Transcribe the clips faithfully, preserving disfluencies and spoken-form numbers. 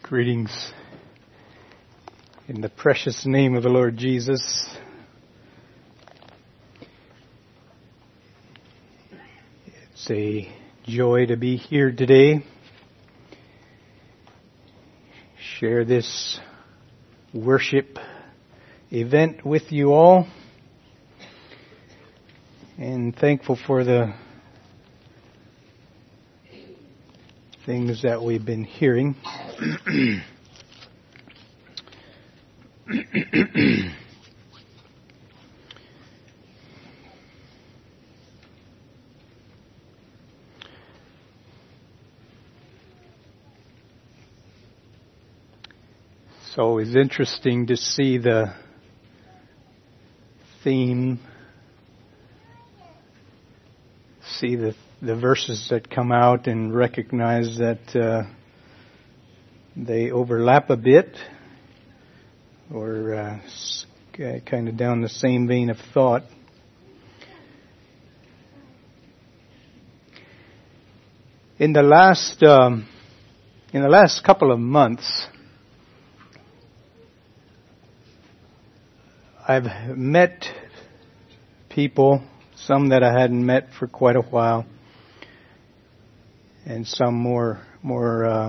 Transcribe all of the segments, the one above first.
Greetings in the precious name of the Lord Jesus. It's a joy to be here today. Share this worship event with you all. And thankful for the things that we've been hearing. It's always interesting to see the theme, see the the verses that come out and recognize that uh, they overlap a bit or uh, kind of down the same vein of thought. In the last um, in the last couple of months, I've met people, some that I hadn't met for quite a while, and some more more uh,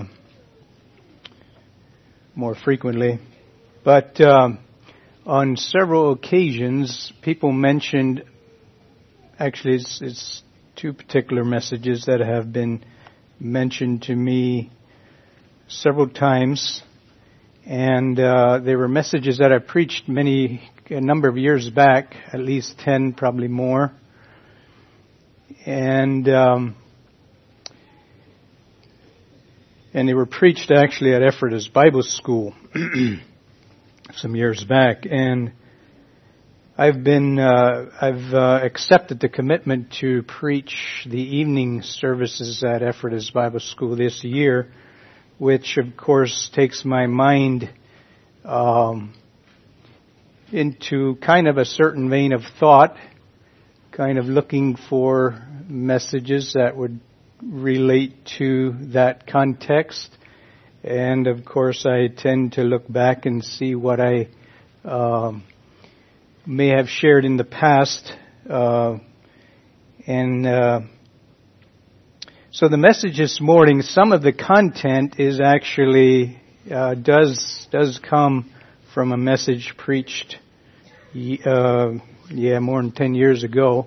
more frequently. But um, on several occasions, people mentioned, actually it's, it's two particular messages that have been mentioned to me several times, and uh, they were messages that I preached many, a number of years back, at least ten, probably more. And um, and they were preached actually at Ephrata's Bible School some years back. And I've been uh, I've uh, accepted the commitment to preach the evening services at Ephrata's Bible School this year, which of course takes my mind um, into kind of a certain vein of thought, kind of looking for messages that would relate to that context. And of course I tend to look back and see what I um, may have shared in the past. Uh, and uh, so the message this morning, some of the content is actually, uh, does does come from a message preached uh, yeah, more than ten years ago.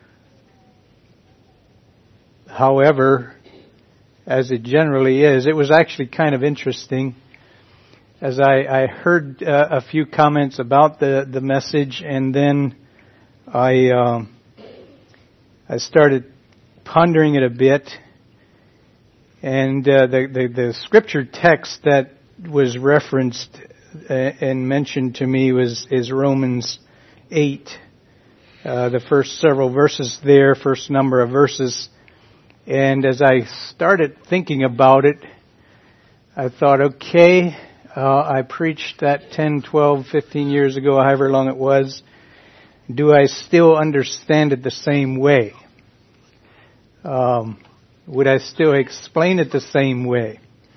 However, as it generally is, it was actually kind of interesting as I, I heard uh, a few comments about the, the message, and then I um, I started pondering it a bit, and uh, the, the the scripture text that was referenced uh, and mentioned to me was is Romans eight, uh, the first several verses there, first number of verses. And as I started thinking about it, I thought, okay, uh, I preached that ten, twelve, fifteen years ago, however long it was. Do I still understand it the same way? Um, would I still explain it the same way?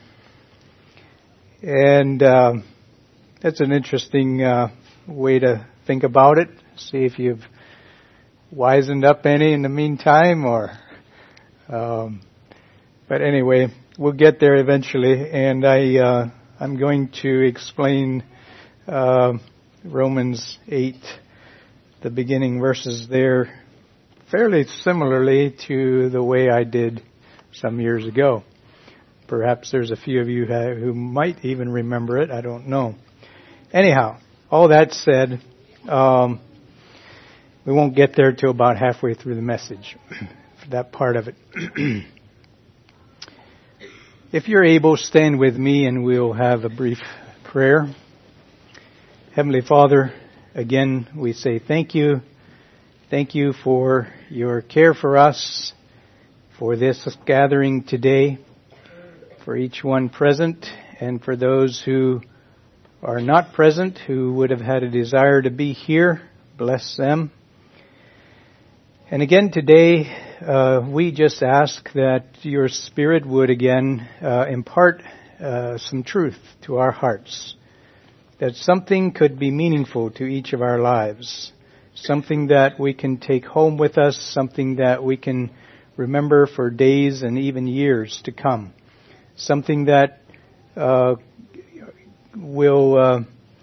And uh, that's an interesting uh, way to think about it. See if you've wisened up any in the meantime, or... Um, but anyway, we'll get there eventually, and I, uh, I'm going to explain uh, Romans eight, the beginning verses there, fairly similarly to the way I did some years ago. Perhaps there's a few of you who might even remember it. I don't know. Anyhow, all that said, um, we won't get there till about halfway through the message. That part of it. If you're able, stand with me and we'll have a brief prayer. Heavenly Father, again we say thank you. Thank you for your care for us, for this gathering today, for each one present, and for those who are not present, who would have had a desire to be here. Bless them. And again today, uh, we just ask that your Spirit would again uh, impart uh, some truth to our hearts, that something could be meaningful to each of our lives, something that we can take home with us, something that we can remember for days and even years to come, something that uh, will uh,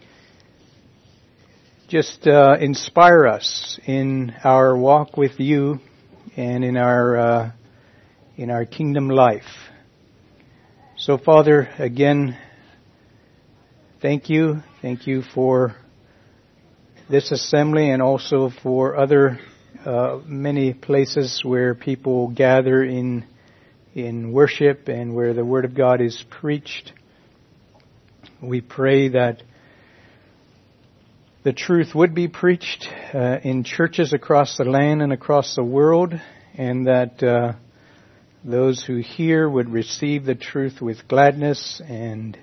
just uh, inspire us in our walk with you and in our uh, in our kingdom life. So, Father, again, thank you. Thank you for this assembly and also for other uh, many places where people gather in in worship and where the Word of God is preached. We pray that the truth would be preached uh, in churches across the land and across the world, and that uh, those who hear would receive the truth with gladness and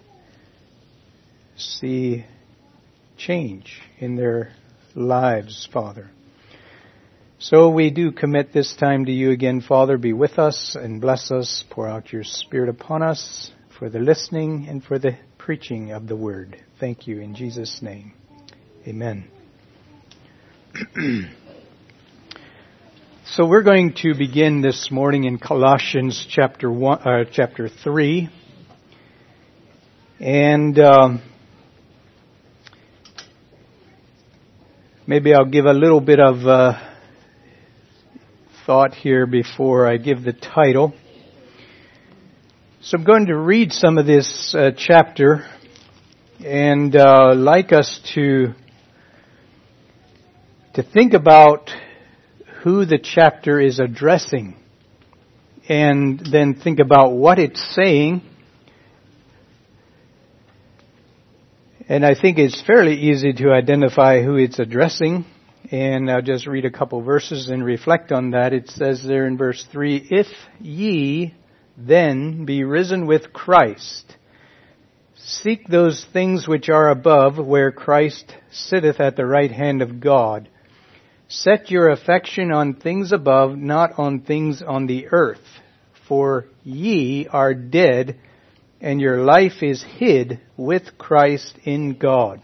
see change in their lives, Father. So we do commit this time to you again, Father. Be with us and bless us. Pour out your Spirit upon us for the listening and for the preaching of the Word. Thank you in Jesus' name. Amen. So we're going to begin this morning in Colossians chapter one, uh, chapter three, and um, maybe I'll give a little bit of uh, thought here before I give the title. So I'm going to read some of this uh, chapter, and uh, like us to to think about who the chapter is addressing, and then think about what it's saying. And I think it's fairly easy to identify who it's addressing. And I'll just read a couple verses and reflect on that. It says there in verse three, "If ye then be risen with Christ, seek those things which are above, where Christ sitteth at the right hand of God. Set your affection on things above, not on things on the earth. For ye are dead, and your life is hid with Christ in God."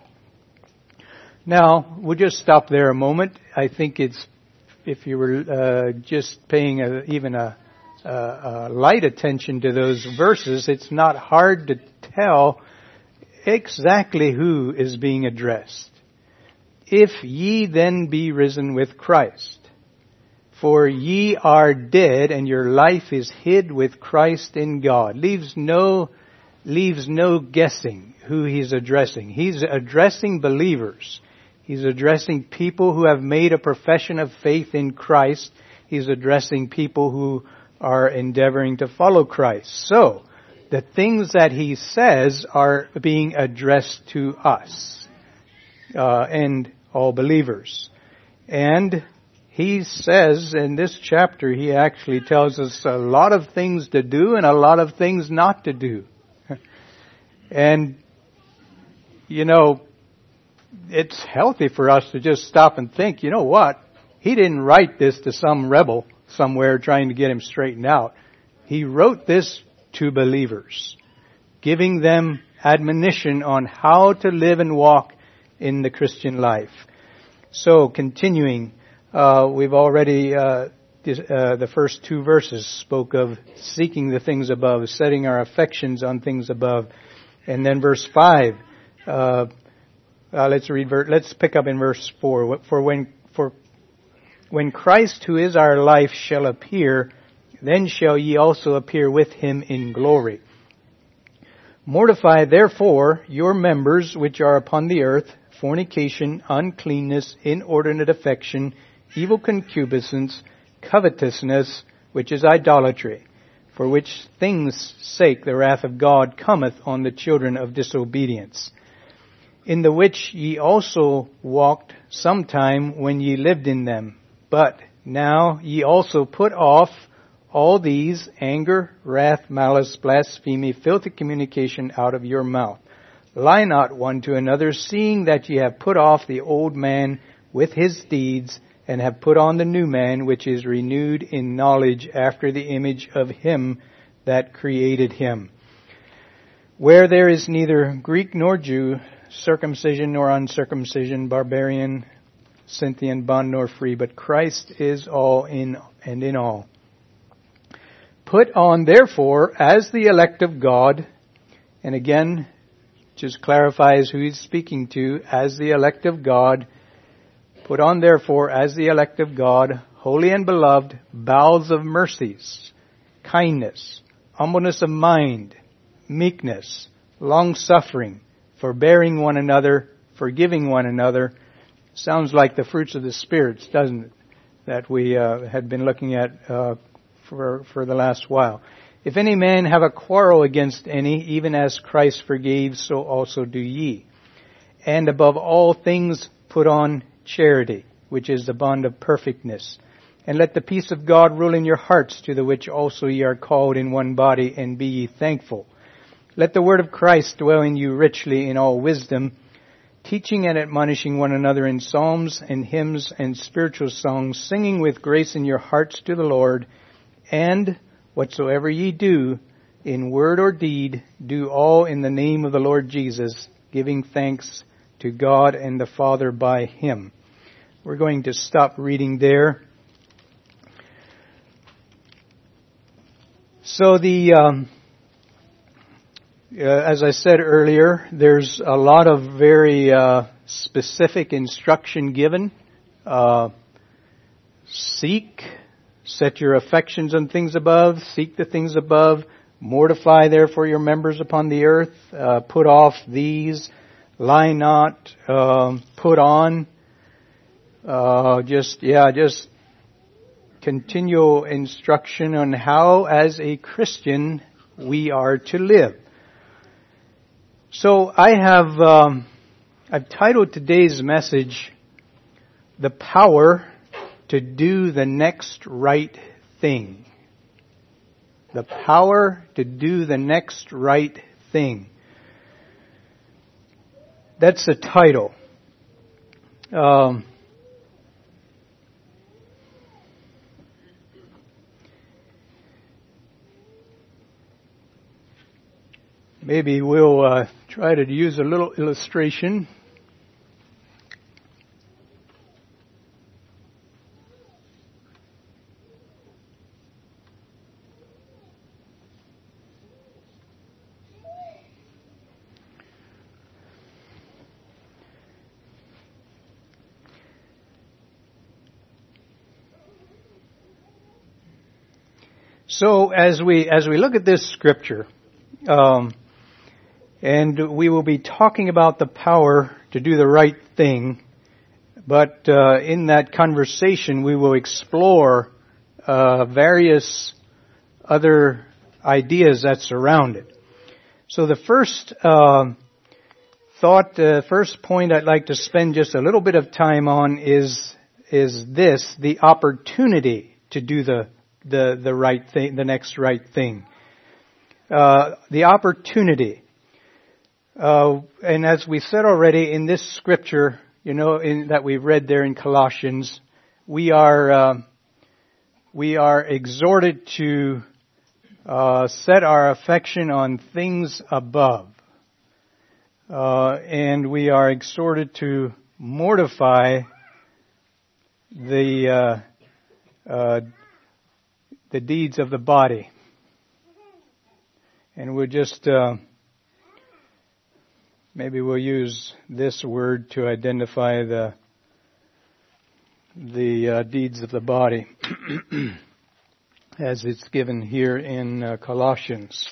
Now, we'll just stop there a moment. I think it's, if you were uh, just paying a, even a, a, a light attention to those verses, it's not hard to tell exactly who is being addressed. If ye then be risen with Christ, for ye are dead, and your life is hid with Christ in God. Leaves no, leaves no guessing who he's addressing. He's addressing believers. He's addressing people who have made a profession of faith in Christ. He's addressing people who are endeavoring to follow Christ. So, the things that he says are being addressed to us. Uh, and all believers. And he says in this chapter, he actually tells us a lot of things to do and a lot of things not to do. And, you know, it's healthy for us to just stop and think, you know what? He didn't write this to some rebel somewhere trying to get him straightened out. He wrote this to believers, giving them admonition on how to live and walk in the Christian life. So, continuing, uh, we've already, uh, this, uh, the first two verses spoke of seeking the things above, setting our affections on things above. And then verse five, uh, uh, let's read, ver- let's pick up in verse four. For when, for when Christ, who is our life, shall appear, then shall ye also appear with him in glory. Mortify therefore your members which are upon the earth, fornication, uncleanness, inordinate affection, evil concupiscence, covetousness, which is idolatry, for which things' sake the wrath of God cometh on the children of disobedience, in the which ye also walked sometime when ye lived in them. But now ye also put off all these: anger, wrath, malice, blasphemy, filthy communication out of your mouth. Lie not one to another, seeing that ye have put off the old man with his deeds, and have put on the new man, which is renewed in knowledge after the image of him that created him. where there is neither Greek nor Jew, circumcision nor uncircumcision, barbarian, Scythian, bond nor free, but Christ is all in and in all. Put on, therefore, as the elect of God, and again, just clarifies who he's speaking to, as the elect of God. Put on, therefore, as the elect of God, holy and beloved, bowels of mercies, kindness, humbleness of mind, meekness, long-suffering, forbearing one another, forgiving one another. Sounds like the fruits of the spirits, doesn't it? That we uh, had been looking at uh, for for the last while. If any man have a quarrel against any, even as Christ forgave, so also do ye. And above all things put on charity, which is the bond of perfectness. And let the peace of God rule in your hearts, to the which also ye are called in one body, and be ye thankful. Let the word of Christ dwell in you richly in all wisdom, teaching and admonishing one another in psalms and hymns and spiritual songs, singing with grace in your hearts to the Lord. And whatsoever ye do, in word or deed, do all in the name of the Lord Jesus, giving thanks to God and the Father by Him. We're going to stop reading there. So the, um, uh, as I said earlier, there's a lot of very uh, specific instruction given. Uh, seek, set your affections on things above, seek the things above, mortify therefore your members upon the earth, uh, put off these, lie not, um, put on, uh, just, yeah, just continual instruction on how, as a Christian, we are to live. So I have, um, I've titled today's message, "The Power to Do the Next Right Thing." The power to do the next right thing. That's the title. Um, maybe we'll uh, try to use a little illustration. So as we as we look at this scripture, um, and we will be talking about the power to do the right thing, but uh, in that conversation we will explore uh, various other ideas that surround it. So the first uh, thought, the uh, first point I'd like to spend just a little bit of time on is is this: the opportunity to do the the the right thing, the next right thing. Uh, the opportunity. Uh, and as we said already in this scripture, you know, in, that we've read there in Colossians, we are uh, we are exhorted to uh, set our affection on things above, uh, and we are exhorted to mortify the uh, uh, the deeds of the body. And we'll just, uh, maybe we'll use this word to identify the the uh, deeds of the body as it's given here in uh, Colossians.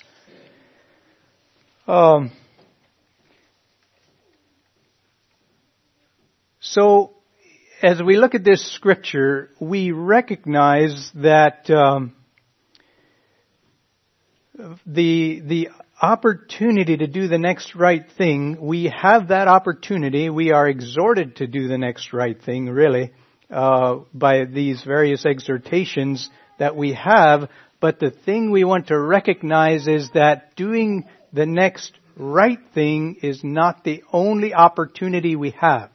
Um, so, as we look at this scripture, we recognize that um, the the opportunity to do the next right thing, we have that opportunity. We are exhorted to do the next right thing, really, uh, by these various exhortations that we have. But the thing we want to recognize is that doing the next right thing is not the only opportunity we have.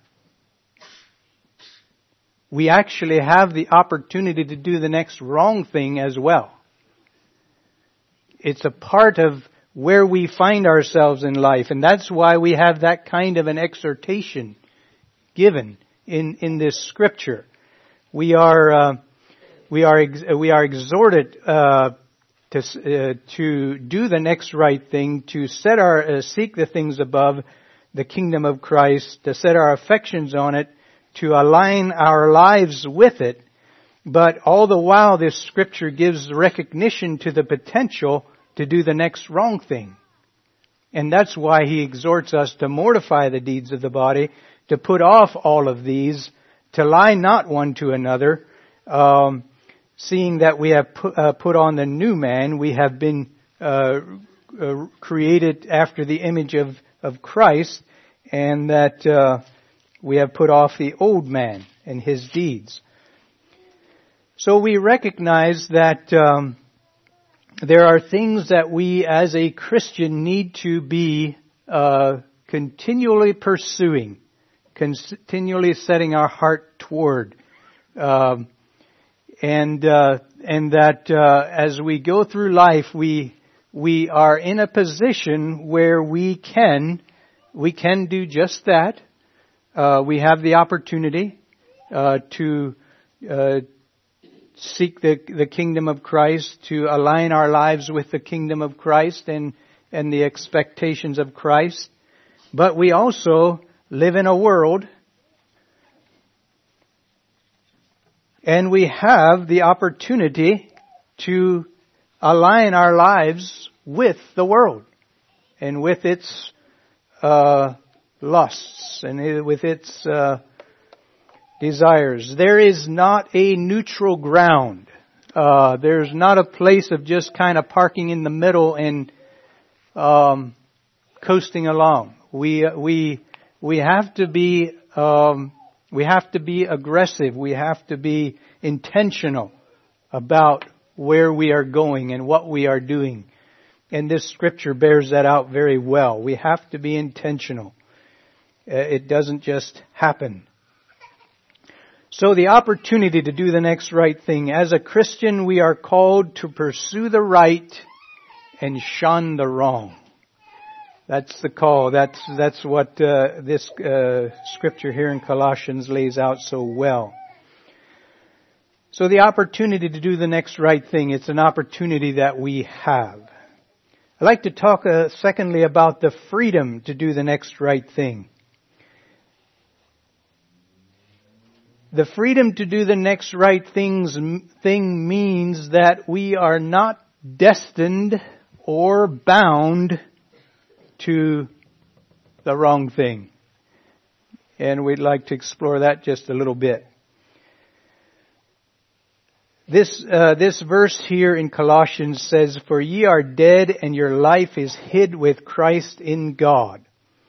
We actually have the opportunity to do the next wrong thing as well. It's a part of where we find ourselves in life. And that's why we have that kind of an exhortation given in, in this scripture. We are, uh, we are, ex- we are exhorted, uh, to, uh, to do the next right thing, to set our, uh, seek the things above, the kingdom of Christ, to set our affections on it, to align our lives with it. But all the while this scripture gives recognition to the potential to do the next wrong thing. And that's why he exhorts us to mortify the deeds of the body, to put off all of these, to lie not one to another, um, seeing that we have put, uh, put on the new man, we have been uh, uh, created after the image of, of Christ, and that uh, we have put off the old man and his deeds. So we recognize that um, there are things that we as a Christian need to be uh, continually pursuing, continually setting our heart toward. Um, and uh, and that uh, as we go through life, we we are in a position where we can we can do just that. Uh, we have the opportunity uh, to uh, seek the the kingdom of Christ, to align our lives with the kingdom of Christ and and the expectations of Christ. But we also live in a world, and we have the opportunity to align our lives with the world and with its uh, lusts and with its uh, desires. There is not a neutral ground. Uh, there's not a place of just kind of parking in the middle and um, coasting along. We we we have to be um, we have to be aggressive. We have to be intentional about where we are going and what we are doing. And this scripture bears that out very well. We have to be intentional. Uh, it doesn't just happen. So the opportunity to do the next right thing. As a Christian, we are called to pursue the right and shun the wrong. That's the call. That's that's what uh, this uh, scripture here in Colossians lays out so well. So the opportunity to do the next right thing, it's an opportunity that we have. I'd like to talk uh, secondly about the freedom to do the next right thing. The freedom to do the next right things thing means that we are not destined or bound to the wrong thing. And we'd like to explore that just a little bit. This uh, this verse here in Colossians says, "For ye are dead, and your life is hid with Christ in God."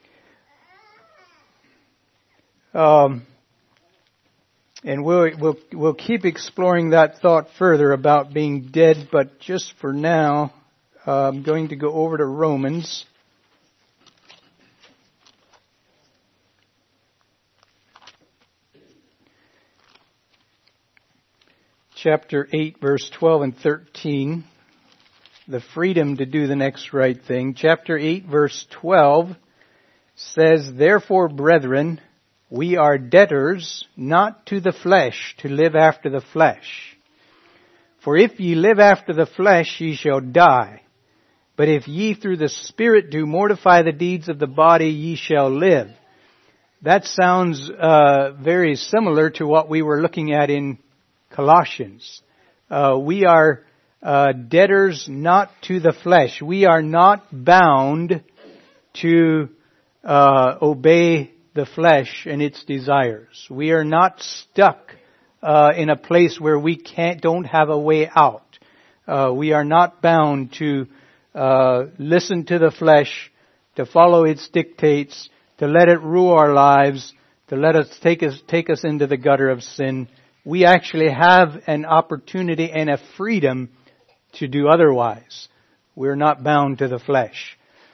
Um, and we'll we'll we'll keep exploring that thought further about being dead, but just for now, uh, I'm going to go over to Romans. Chapter eight, verse twelve and thirteen, the freedom to do the next right thing. Chapter eight, verse twelve says, "Therefore, brethren, we are debtors not to the flesh, to live after the flesh. For if ye live after the flesh, ye shall die. But if ye through the Spirit do mortify the deeds of the body, ye shall live." That sounds uh, very similar to what we were looking at in Colossians. Uh, we are uh, debtors not to the flesh. We are not bound to uh, obey the flesh and its desires. We are not stuck uh, in a place where we can't, don't have a way out. Uh, we are not bound to uh, listen to the flesh, to follow its dictates, to let it rule our lives, to let us take us take us into the gutter of sin. We actually have an opportunity and a freedom to do otherwise. We're not bound to the flesh.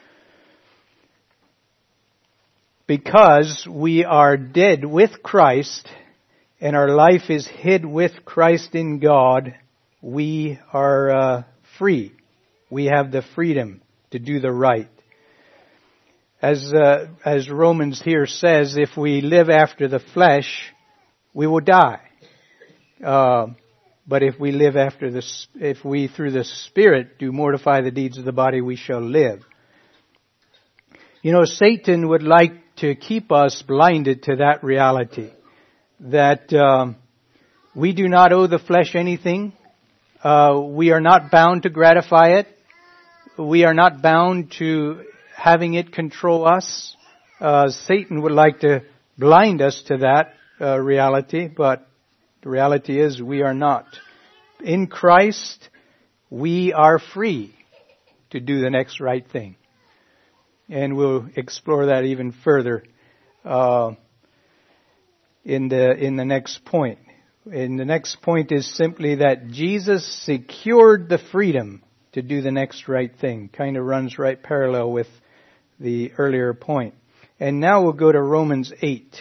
Because we are dead with Christ and our life is hid with Christ in God, we are uh, free. We have the freedom to do the right. As uh, as Romans here says, if we live after the flesh, we will die. Uh, but if we live after the, if we through the Spirit do mortify the deeds of the body, we shall live. You know, Satan would like to keep us blinded to that reality, that um, we do not owe the flesh anything. Uh, we are not bound to gratify it. We are not bound to having it control us. Uh, Satan would like to blind us to that uh, reality, but the reality is we are not. In Christ, we are free to do the next right thing. And we'll explore that even further uh, in the in the next point. And the next point is simply that Jesus secured the freedom to do the next right thing. Kind of runs right parallel with the earlier point. And now we'll go to Romans eight.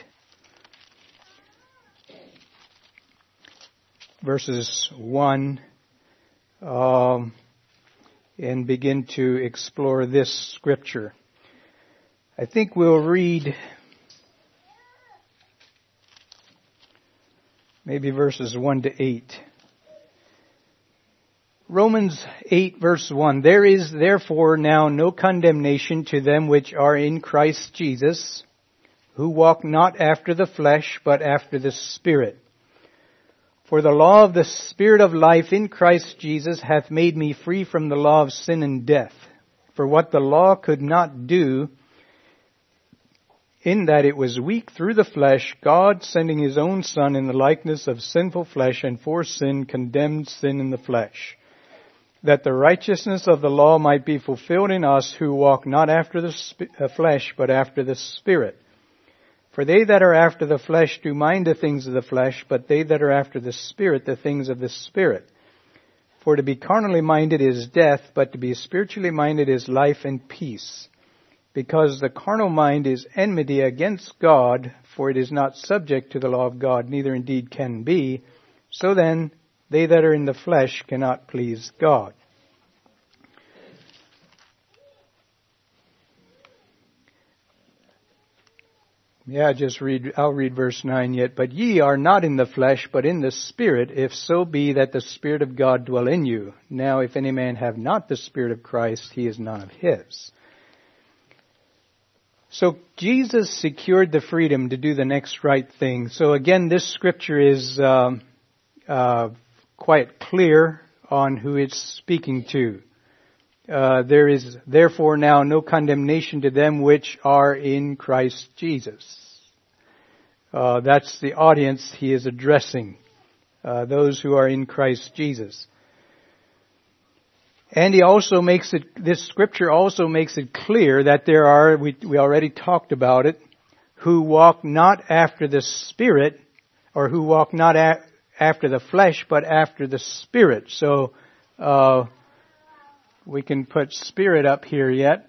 Verses one. Um, and begin to explore this scripture. I think we'll read maybe verses one to eight. Romans eight verse one. There is therefore now no condemnation to them which are in Christ Jesus, who walk not after the flesh, but after the Spirit. For the law of the Spirit of life in Christ Jesus hath made me free from the law of sin and death. For what the law could not do, in that it was weak through the flesh, God, sending His own Son in the likeness of sinful flesh, and for sin condemned sin in the flesh, that the righteousness of the law might be fulfilled in us who walk not after the sp- uh, flesh, but after the Spirit. For they that are after the flesh do mind the things of the flesh, but they that are after the Spirit the things of the Spirit. For to be carnally minded is death, but to be spiritually minded is life and peace. Because the carnal mind is enmity against God, for it is not subject to the law of God, neither indeed can be. So then, they that are in the flesh cannot please God. Yeah, just read, I'll read verse nine yet. But ye are not in the flesh, but in the Spirit, if so be that the Spirit of God dwell in you. Now, if any man have not the Spirit of Christ, he is none of his. So Jesus secured the freedom to do the next right thing. So again, this scripture is um, uh, quite clear on who it's speaking to. Uh, there is therefore now no condemnation to them which are in Christ Jesus. Uh, that's the audience he is addressing, uh, those who are in Christ Jesus. And he also makes it, this scripture also makes it clear that there are, we, we already talked about it, who walk not after the Spirit, or who walk not a, after the flesh, but after the Spirit. So, uh, we can put Spirit up here yet.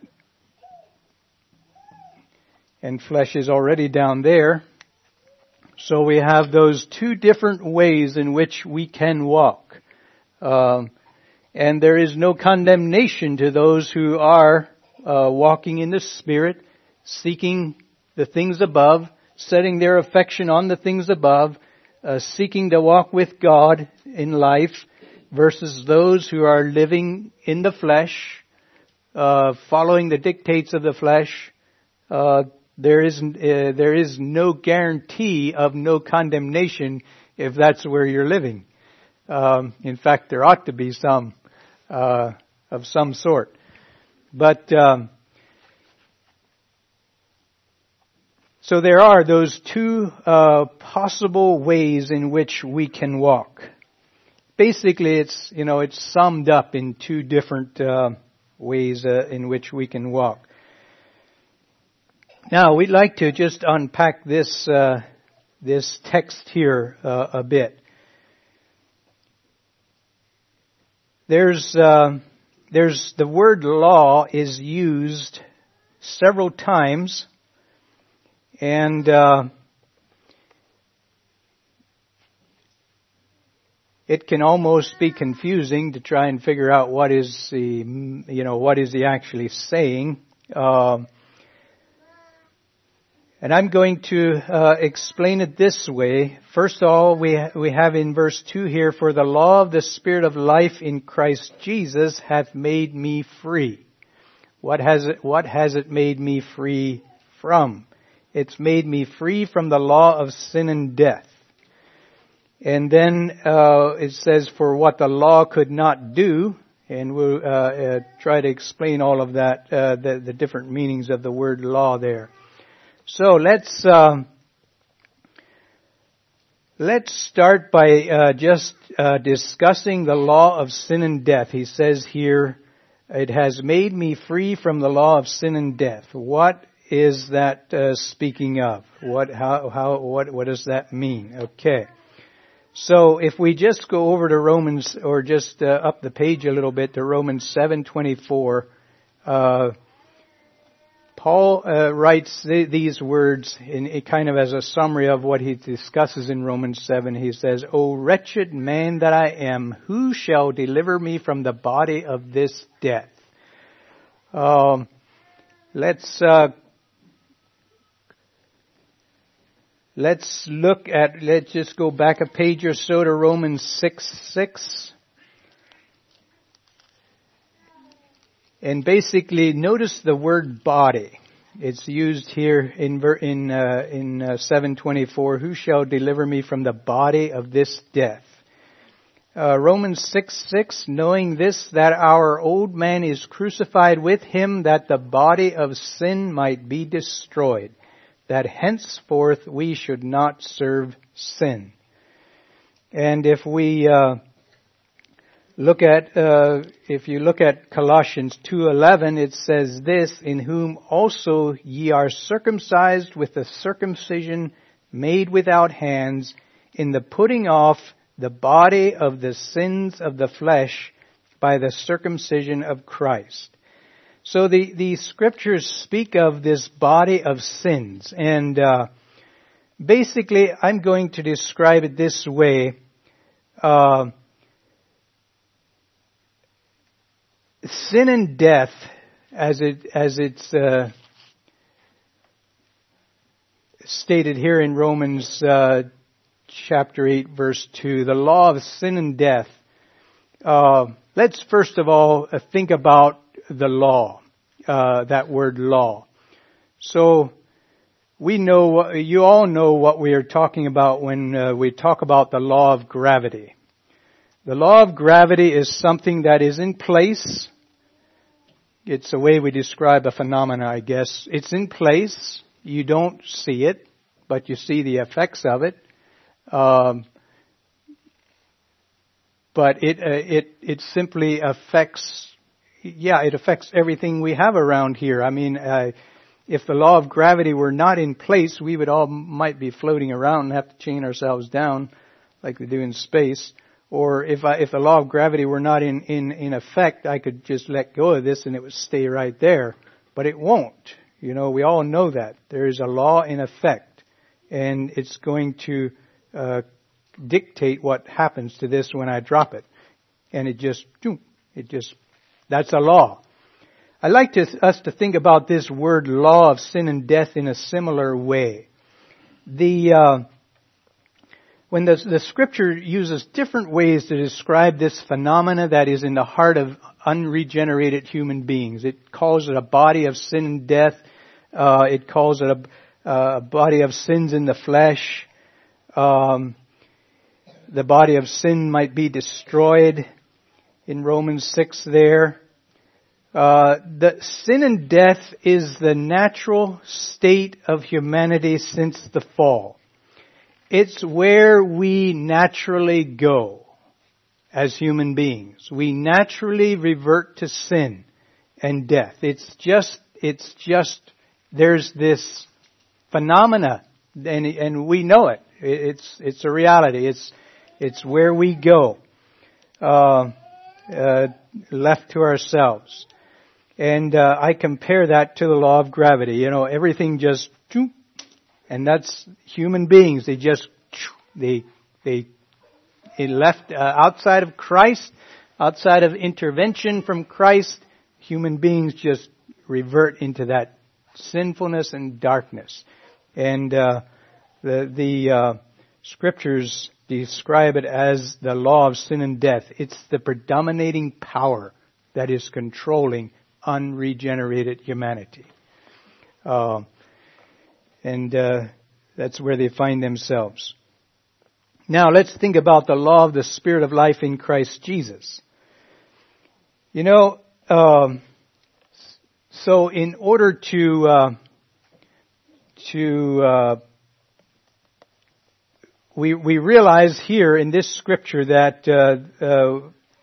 And flesh is already down there. So we have those two different ways in which we can walk. Um, And there is no condemnation to those who are uh, walking in the Spirit, seeking the things above, setting their affection on the things above, uh, seeking to walk with God in life, versus those who are living in the flesh, uh, following the dictates of the flesh. Uh, there is uh, there is no guarantee of no condemnation if that's where you're living. Um, in fact, there ought to be some. Uh, of some sort. But, um, so there are those two uh, possible ways in which we can walk. Basically, it's, you know, it's summed up in two different uh, ways uh, in which we can walk. Now, we'd like to just unpack this, uh, this text here uh, a bit. There's, uh, there's, the word law is used several times, and, uh, it can almost be confusing to try and figure out what is the, you know, what is he actually saying. Uh, and I'm going to uh, explain it this way. First of all, we we have in verse two here, "For the law of the Spirit of life in Christ Jesus hath made me free." What has it, what has it made me free from? It's made me free from the law of sin and death. And then uh, it says, "For what the law could not do," and we'll uh, uh, try to explain all of that, uh, the, the different meanings of the word law there. So let's um, let's start by uh, just uh, discussing the law of sin and death. He says here, "It has made me free from the law of sin and death." What is that uh, speaking of? What how how what what does that mean? Okay. So if we just go over to Romans, or just uh, up the page a little bit to Romans seven twenty-four, uh, Paul uh, writes th- these words in, in kind of as a summary of what he discusses in Romans seven. He says, "O wretched man that I am, who shall deliver me from the body of this death?" Um, let's uh, let's look at. Let's just go back a page or so to Romans six six. And basically, notice the word body. It's used here in in uh, in uh, seven twenty-four. "Who shall deliver me from the body of this death?" Uh, Romans six six. "Knowing this, that our old man is crucified with him, that the body of sin might be destroyed, that henceforth we should not serve sin." And if we uh, Look at, uh, if you look at Colossians two eleven, it says this, "In whom also ye are circumcised with the circumcision made without hands, in the putting off the body of the sins of the flesh by the circumcision of Christ." So the, the scriptures speak of this body of sins. And uh, basically, I'm going to describe it this way. Uh, Sin and death, as it as it's uh, stated here in Romans uh, chapter eight, verse two, the law of sin and death. Uh, let's first of all uh, think about the law, uh, that word law. So we know, you all know what we are talking about when uh, we talk about the law of gravity. The law of gravity is something that is in place. It's a way we describe a phenomena, I guess. It's in place. You don't see it, but you see the effects of it. Um, but it uh, it it simply affects. Yeah, it affects everything we have around here. I mean, uh, if the law of gravity were not in place, we would all might be floating around and have to chain ourselves down, like we do in space. Or if I, if the law of gravity were not in, in, in effect, I could just let go of this and it would stay right there. But it won't. You know, we all know that. There is a law in effect. And it's going to uh, dictate what happens to this when I drop it. And it just, it just, that's a law. I like to, us to think about this word law of sin and death in a similar way. The... Uh, When the, the scripture uses different ways to describe this phenomena that is in the heart of unregenerated human beings. It calls it a body of sin and death. Uh, it calls it a, a body of sins in the flesh. Um, the body of sin might be destroyed in Romans six there. Uh, the sin and death is the natural state of humanity since the fall. It's where we naturally go as human beings. We naturally revert to sin and death. It's just, it's just, there's this phenomena, and, and we know it. It's, it's a reality. It's, it's where we go, uh, uh, left to ourselves. And, uh, I compare that to the law of gravity. You know, everything just, and that's human beings. They just, they, they, left uh, outside of Christ, outside of intervention from Christ, human beings just revert into that sinfulness and darkness. And uh, the the uh, scriptures describe it as the law of sin and death. It's the predominating power that is controlling unregenerated humanity. Uh, and uh, that's where they find themselves. Now let's think about the law of the Spirit of life in Christ Jesus. You know, um, so in order to uh, to uh, we we realize here in this scripture that uh, uh,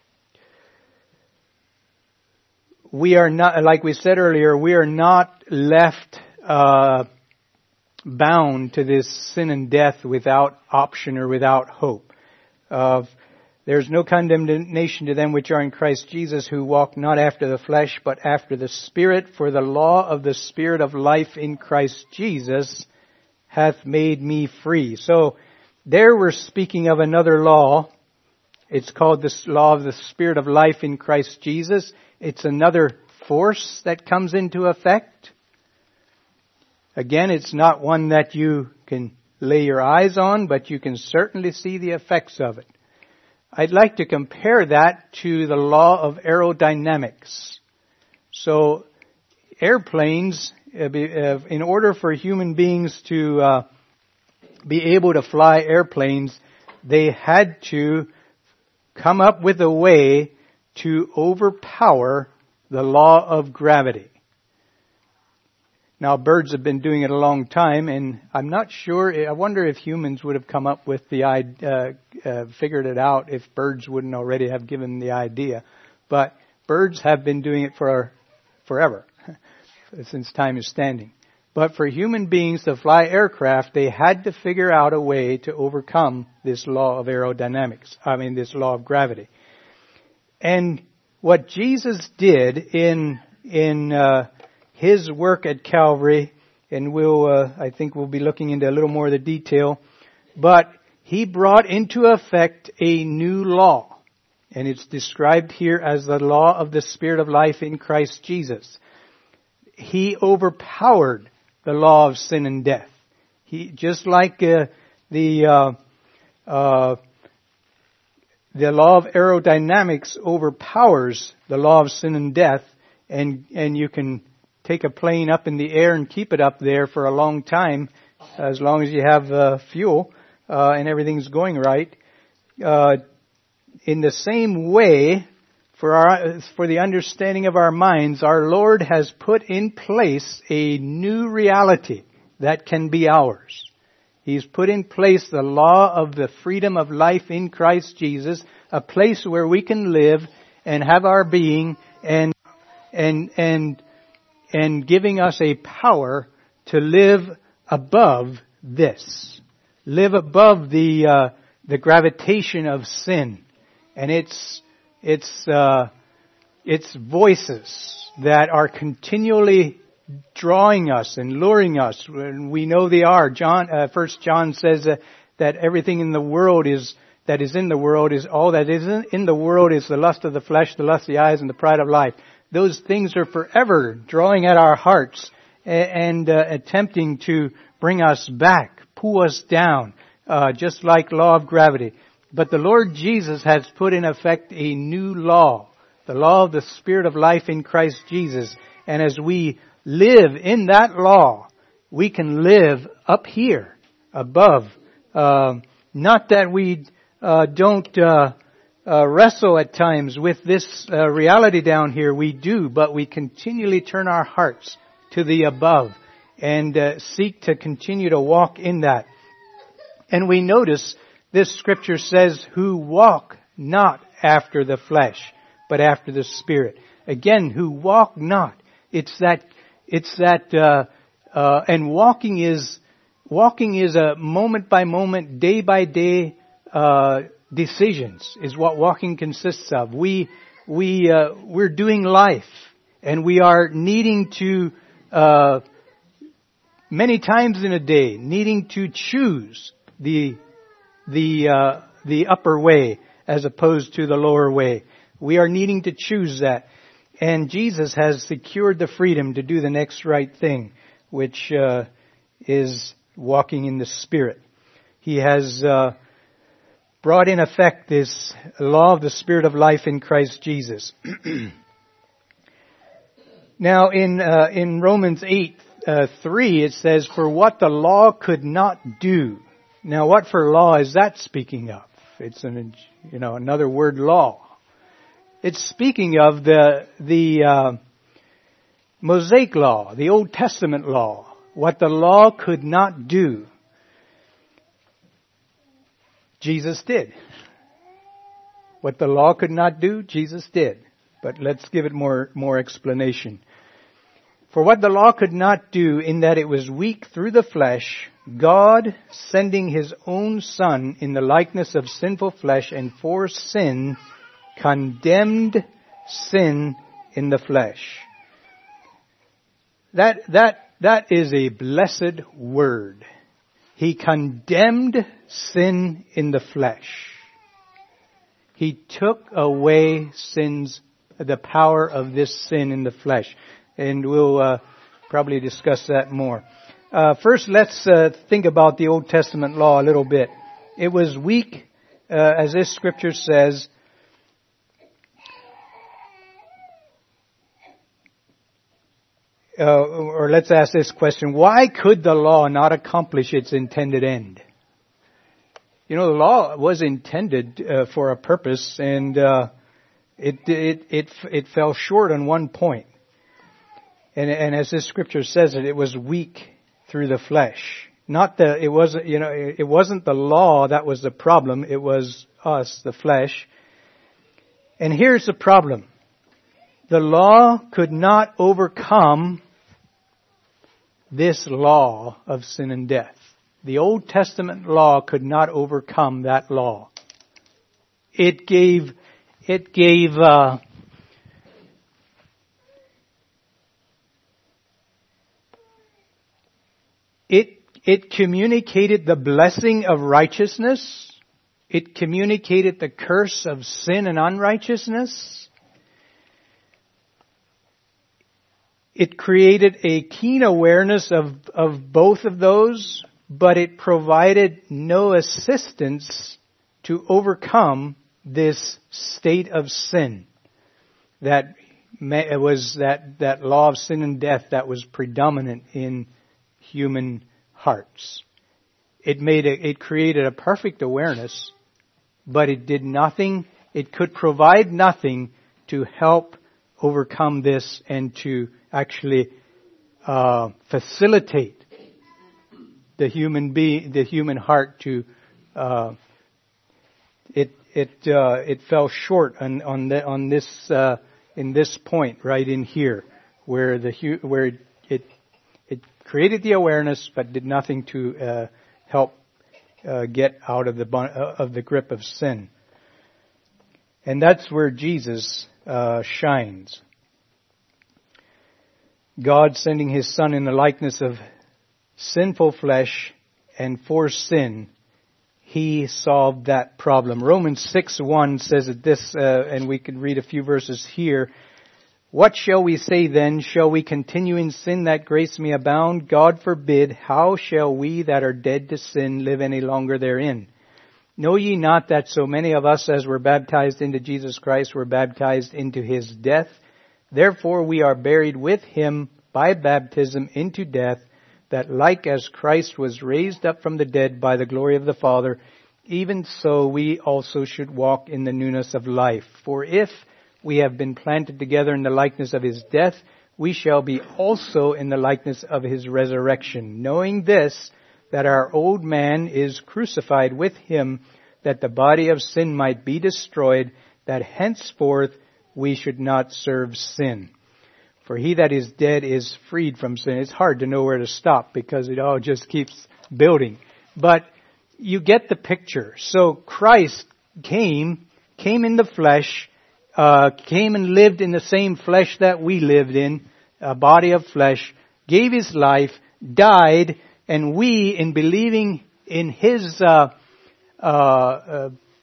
we are not, like we said earlier, we are not left uh, bound to this sin and death without option or without hope. Uh, There's no condemnation to them which are in Christ Jesus, who walk not after the flesh, but after the Spirit. For the law of the Spirit of life in Christ Jesus hath made me free. So there we're speaking of another law. It's called the law of the Spirit of life in Christ Jesus. It's another force that comes into effect. Again, it's not one that you can lay your eyes on, but you can certainly see the effects of it. I'd like to compare that to the law of aerodynamics. So airplanes, in order for human beings to uh, be able to fly airplanes, they had to come up with a way to overpower the law of gravity. Now, birds have been doing it a long time, and I'm not sure, I wonder if humans would have come up with the idea, uh, uh, figured it out if birds wouldn't already have given the idea. But birds have been doing it for forever, since time is standing. But for human beings to fly aircraft, they had to figure out a way to overcome this law of aerodynamics, I mean this law of gravity. And what Jesus did in, in, uh, His work at Calvary, and we'll, uh, I think we'll be looking into a little more of the detail, but He brought into effect a new law. And it's described here as the law of the Spirit of life in Christ Jesus. He overpowered the law of sin and death. He, just like uh, the, uh, uh, the law of aerodynamics overpowers the law of sin and death, and, and you can take a plane up in the air and keep it up there for a long time, as long as you have uh, fuel uh, and everything's going right. Uh, in the same way, for our for the understanding of our minds, our Lord has put in place a new reality that can be ours. He's put in place the law of the freedom of life in Christ Jesus, a place where we can live and have our being, and and and and giving us a power to live above this, live above the uh, the gravitation of sin and its its uh, its voices that are continually drawing us and luring us. And we know they are. John, uh, First John says uh, that everything in the world is that is in the world is all that is in the world is the lust of the flesh, the lust of the eyes, and the pride of life. Those things are forever drawing at our hearts and, and uh, attempting to bring us back, pull us down, uh, just like law of gravity. But the Lord Jesus has put in effect a new law, the law of the Spirit of life in Christ Jesus. And as we live in that law, we can live up here, above. Uh, not that we uh, don't uh, uh, wrestle at times with this uh, reality down here. We do, but we continually turn our hearts to the above and uh, seek to continue to walk in that. And we notice this scripture says, who walk not after the flesh, but after the Spirit. Again, who walk not. It's that, it's that, uh, uh, and walking is, walking is a moment by moment, day by day, uh, decisions is what walking consists of. We, we, uh, we're doing life and we are needing to, uh, many times in a day, needing to choose the, the, uh, the upper way as opposed to the lower way. We are needing to choose that. And Jesus has secured the freedom to do the next right thing, which uh, is walking in the Spirit. He has uh, brought in effect this law of the Spirit of life in Christ Jesus. Now, in uh, in Romans eight uh, three, it says, "For what the law could not do." Now, what for law is that speaking of? It's an you know another word, law. It's speaking of the the uh, Mosaic law, the Old Testament law. What the law could not do, Jesus did. What the law could not do, Jesus did. But let's give it more more explanation. For what the law could not do, in that it was weak through the flesh, God, sending His own Son in the likeness of sinful flesh and for sin, condemned sin in the flesh. That, that, that is a blessed word. He condemned sin in the flesh. He took away sin's, the power of this sin in the flesh. And we'll uh, probably discuss that more. Uh, first, let's uh, think about the Old Testament law a little bit. It was weak, uh, as this scripture says. Uh, or let's ask this question. Why could the law not accomplish its intended end? You know, the law was intended uh, for a purpose, and uh, it, it, it, it fell short on one point. And, and as this scripture says it, it was weak through the flesh. Not the, it wasn't, you know, it wasn't the law that was the problem. It was us, the flesh. And here's the problem. The law could not overcome this law of sin and death. The Old Testament law could not overcome that law. It gave, it gave, uh, It, it communicated the blessing of righteousness. It communicated the curse of sin and unrighteousness. It created a keen awareness of, of both of those, but it provided no assistance to overcome this state of sin. That it was that, that law of sin and death that was predominant in human hearts. It made a, it created a perfect awareness, but it did nothing. It could provide nothing to help overcome this and to actually uh, facilitate the human being, the human heart to. Uh, it it uh, it fell short on on the, on this uh, in this point right in here where the where it. it created the awareness, but did nothing to uh, help uh, get out of the uh, of the grip of sin. And that's where Jesus uh, shines. God sending His Son in the likeness of sinful flesh and for sin, He solved that problem. Romans six one says that this, uh, and we could read a few verses here. What shall we say then? Shall we continue in sin that grace may abound? God forbid. How shall we that are dead to sin live any longer therein? Know ye not that so many of us as were baptized into Jesus Christ were baptized into His death? Therefore we are buried with Him by baptism into death, that like as Christ was raised up from the dead by the glory of the Father, even so we also should walk in the newness of life. For if we have been planted together in the likeness of His death, we shall be also in the likeness of His resurrection. Knowing this, that our old man is crucified with Him, that the body of sin might be destroyed, that henceforth we should not serve sin. For he that is dead is freed from sin. It's hard to know where to stop because it all just keeps building. But you get the picture. So Christ came, came in the flesh, Uh, came and lived in the same flesh that we lived in, a body of flesh, gave His life, died, and we, in believing in His uh, uh, uh,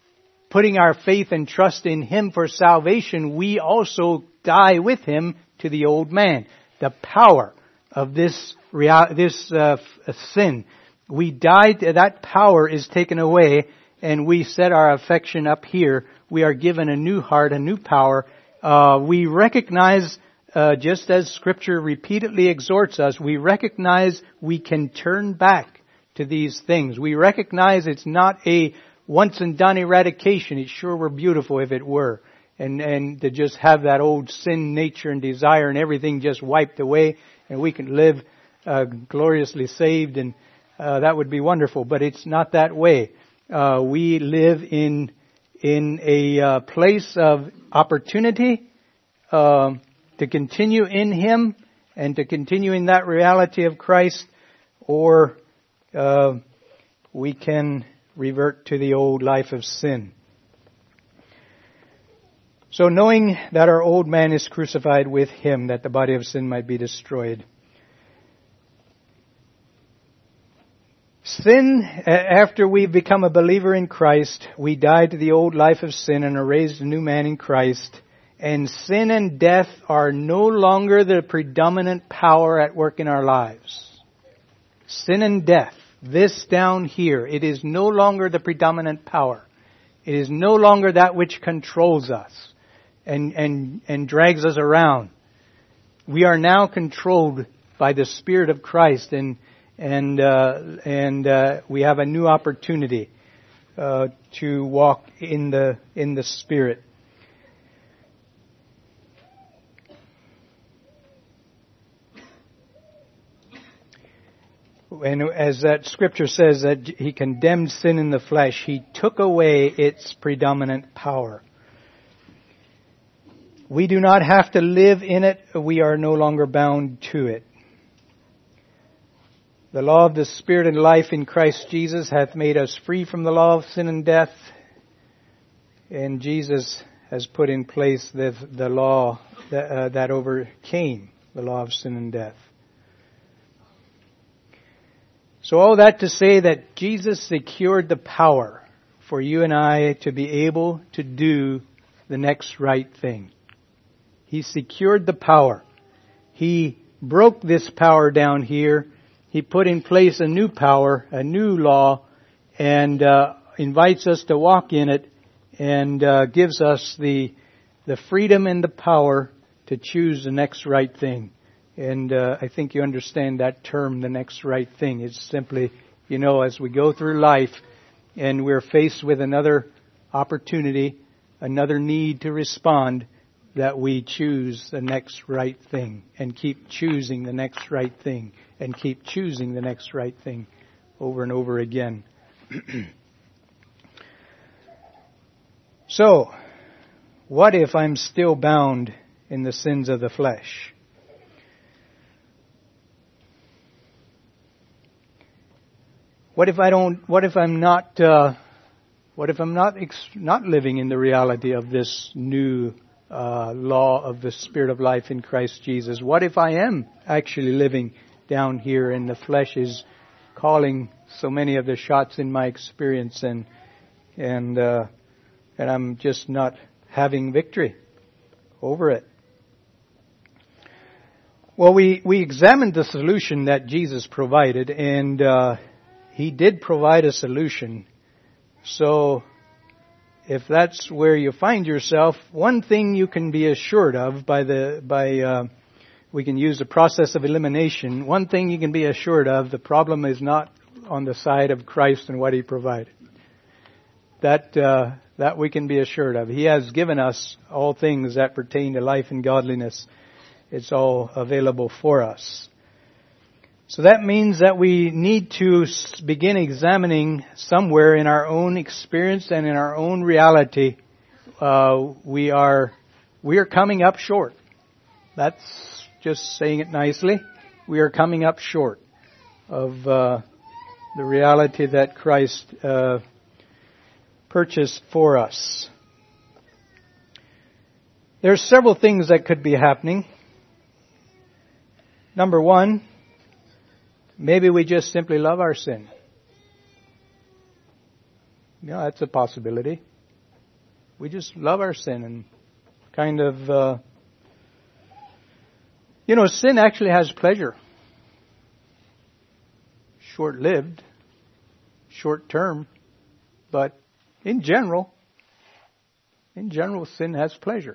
putting our faith and trust in Him for salvation, we also die with Him to the old man. The power of this real, this uh, sin, we die. That power is taken away, and we set our affection up here. We are given a new heart, a new power. Uh, we recognize, uh, just as Scripture repeatedly exhorts us, we recognize we can turn back to these things. We recognize it's not a once and done eradication. It sure were beautiful if it were. And, and to just have that old sin nature and desire and everything just wiped away, and we can live uh, gloriously saved, and uh, that would be wonderful. But it's not that way. Uh, we live in in a uh, place of opportunity uh, to continue in Him and to continue in that reality of Christ, or uh, we can revert to the old life of sin. So knowing that our old man is crucified with Him, that the body of sin might be destroyed. Sin, after we become a believer in Christ, we die to the old life of sin and are raised a new man in Christ. And sin and death are no longer the predominant power at work in our lives. Sin and death, this down here, it is no longer the predominant power. It is no longer that which controls us and, and, and drags us around. We are now controlled by the Spirit of Christ, and And uh, and uh, we have a new opportunity uh, to walk in the in the Spirit. And as that Scripture says, that He condemned sin in the flesh, He took away its predominant power. We do not have to live in it. We are no longer bound to it. The law of the Spirit and life in Christ Jesus hath made us free from the law of sin and death. And Jesus has put in place the, the law that, uh, that overcame the law of sin and death. So all that to say that Jesus secured the power for you and I to be able to do the next right thing. He secured the power. He broke this power down here. He put in place a new power, a new law, and uh, invites us to walk in it, and uh, gives us the the freedom and the power to choose the next right thing. And uh, I think you understand that term, the next right thing. It's simply, you know, as we go through life and we're faced with another opportunity, another need to respond, that we choose the next right thing and keep choosing the next right thing and keep choosing the next right thing over and over again. So, what if I'm still bound in the sins of the flesh? What if I don't? What if I'm not? Uh, what if I'm not ex- not living in the reality of this new uh, law of the Spirit of life in Christ Jesus? What if I am actually living down here and the flesh is calling so many of the shots in my experience, and and uh, and I'm just not having victory over it? Well, we we examined the solution that Jesus provided, and uh, He did provide a solution. So, if that's where you find yourself, one thing you can be assured of by the by uh, we can use the process of elimination. One thing you can be assured of: the problem is not on the side of Christ and what He provided. That uh, that we can be assured of. He has given us all things that pertain to life and godliness. It's all available for us. So that means that we need to begin examining somewhere in our own experience and in our own reality. Uh, we are we are coming up short. That's just saying it nicely. We are coming up short of uh, the reality that Christ uh, purchased for us. There's several things that could be happening. Number one, maybe we just simply love our sin. Yeah, that's a possibility. We just love our sin and kind of, uh, you know, sin actually has pleasure. Short-lived, short-term, but in general, in general, sin has pleasure.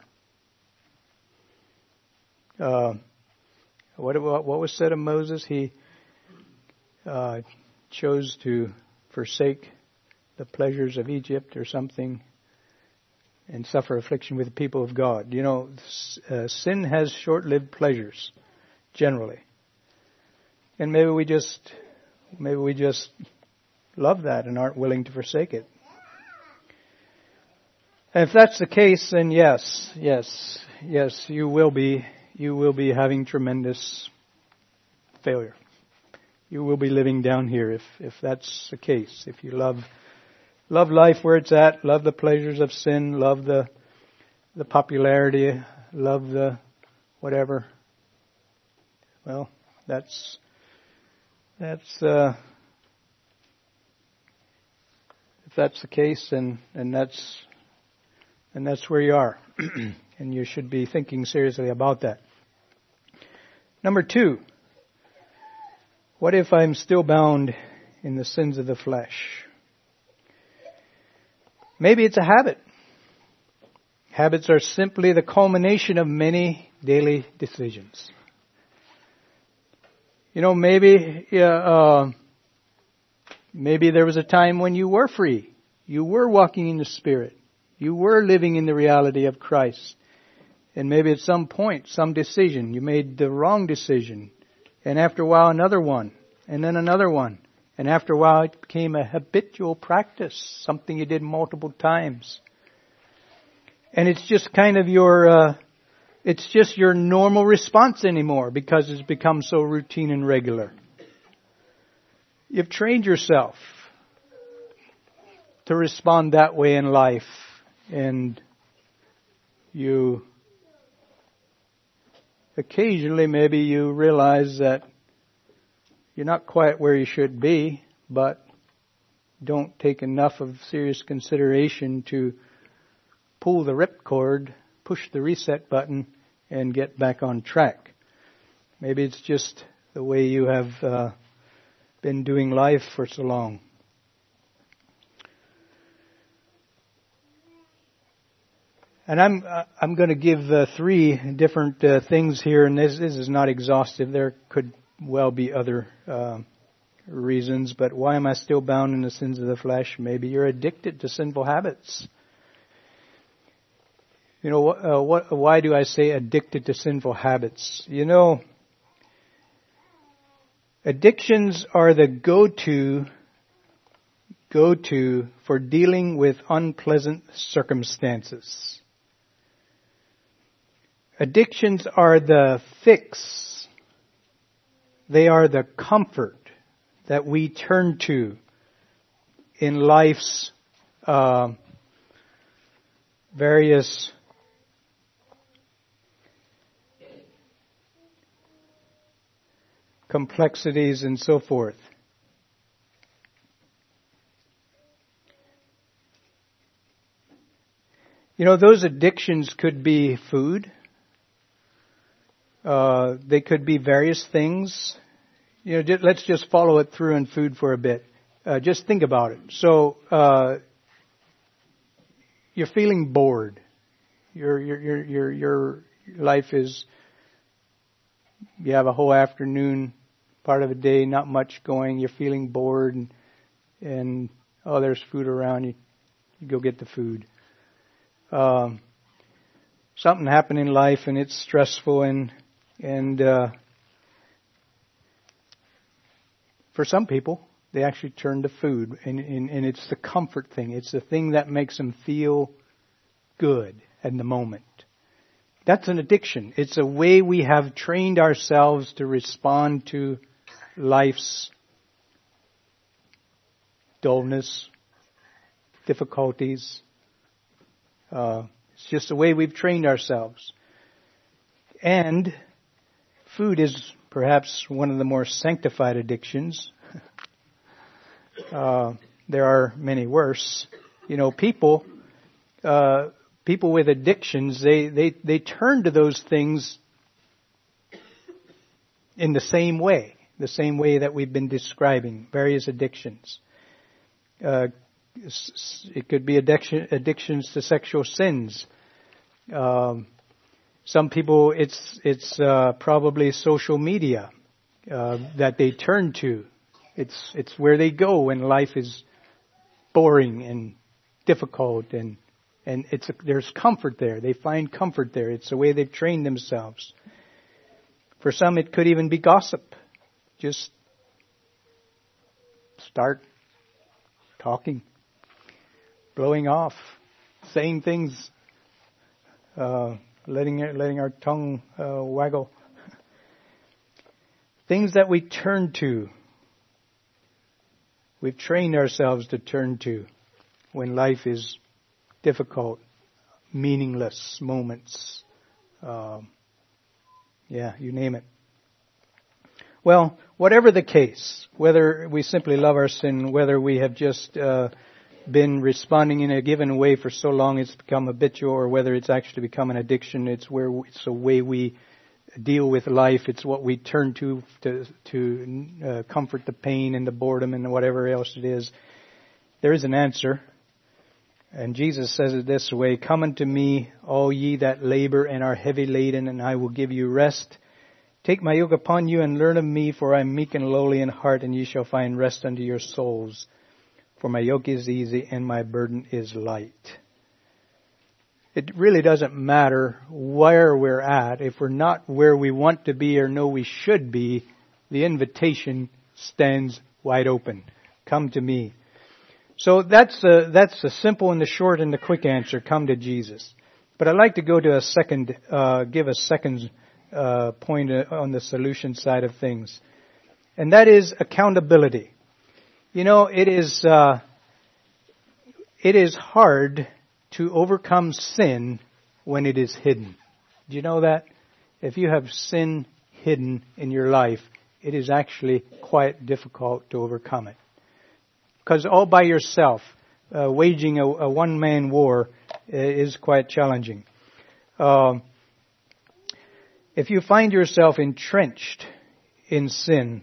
Uh, what, what was said of Moses? He uh, chose to forsake the pleasures of Egypt or something and suffer affliction with the people of God. You know, uh, sin has short-lived pleasures, generally. And maybe we just, maybe we just love that and aren't willing to forsake it. And if that's the case, then yes, yes, yes, you will be, you will be having tremendous failure. You will be living down here if, if that's the case. If you love Love life where it's at. Love the pleasures of sin. Love the the popularity. Love the whatever. Well, that's that's uh, if that's the case, then and that's and that's where you are, and you should be thinking seriously about that. Number two. What if I'm still bound in the sins of the flesh? Maybe it's a habit. Habits are simply the culmination of many daily decisions. You know, maybe yeah, uh, maybe there was a time when you were free. You were walking in the Spirit. You were living in the reality of Christ. And maybe at some point, some decision, you made the wrong decision. And after a while, another one. And then another one. And after a while, it became a habitual practice, something you did multiple times. And it's just kind of your, uh, it's just your normal response anymore because it's become so routine and regular. You've trained yourself to respond that way in life, and you occasionally maybe you realize that you're not quite where you should be, but don't take enough of serious consideration to pull the ripcord, push the reset button, and get back on track. Maybe it's just the way you have uh, been doing life for so long. And I'm I'm going to give uh, three different uh, things here, and this, this is not exhaustive. There could well be other uh, reasons, but why am I still bound in the sins of the flesh? Maybe you're addicted to sinful habits. You know, uh, what? Why do I say addicted to sinful habits? You know, addictions are the go-to, go-to for dealing with unpleasant circumstances. Addictions are the fix. They are the comfort that we turn to in life's uh, various complexities and so forth. You know, those addictions could be food. Uh, they could be various things. You know, just, let's just follow it through in food for a bit. Uh, just think about it. So, uh, you're feeling bored. Your your your your your life is. You have a whole afternoon, part of a day, not much going. You're feeling bored, and and oh, there's food around. You, you go get the food. Um, something happened in life, and it's stressful, and and uh, for some people, they actually turn to food, and, and and it's the comfort thing. It's the thing that makes them feel good in the moment. That's an addiction. It's a way we have trained ourselves to respond to life's dullness, difficulties. Uh, it's just the way we've trained ourselves. And food is perhaps one of the more sanctified addictions. uh, there are many worse. You know, people uh, people with addictions, they, they, they turn to those things in the same way, the same way that we've been describing, various addictions. Uh, it could be addiction, addictions to sexual sins. Um, some people, it's it's uh, probably social media uh, that they turn to. It's it's where they go when life is boring and difficult, and and it's a, there's comfort there. They find comfort there. It's the way they've trained themselves. For some, it could even be gossip. Just start talking, blowing off, saying things, uh, letting letting our tongue uh, waggle. Things that we turn to. We've trained ourselves to turn to when life is difficult, meaningless moments. Um, yeah, you name it. Well, whatever the case, whether we simply love our sin, whether we have just uh, been responding in a given way for so long it's become habitual, or whether it's actually become an addiction, it's where it's a way we deal with life. It's what we turn to to, to uh, comfort the pain and the boredom and whatever else it is. There is an answer. And Jesus says it this way, "Come unto me, all ye that labor and are heavy laden, and I will give you rest. Take my yoke upon you and learn of me, for I am meek and lowly in heart, and ye shall find rest unto your souls. For my yoke is easy and my burden is light." It really doesn't matter where we're at. If we're not where we want to be or know we should be, the invitation stands wide open. Come to me. So that's a, that's the simple and the short and the quick answer. Come to Jesus. But I'd like to go to a second, uh, give a second uh, point on the solution side of things. And that is accountability. You know, it is, uh, it is hard to overcome sin when it is hidden. Do you know that? If you have sin hidden in your life, it is actually quite difficult to overcome it. Because all by yourself, uh, waging a, a one-man war is quite challenging. Um, if you find yourself entrenched in sin,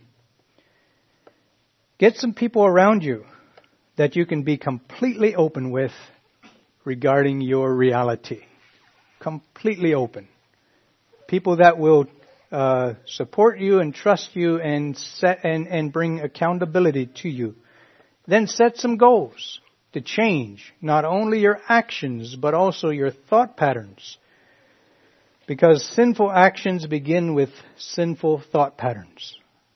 get some people around you that you can be completely open with regarding your reality. Completely open. People that will uh, support you and trust you and set and, and bring accountability to you. Then set some goals to change not only your actions but also your thought patterns. Because sinful actions begin with sinful thought patterns.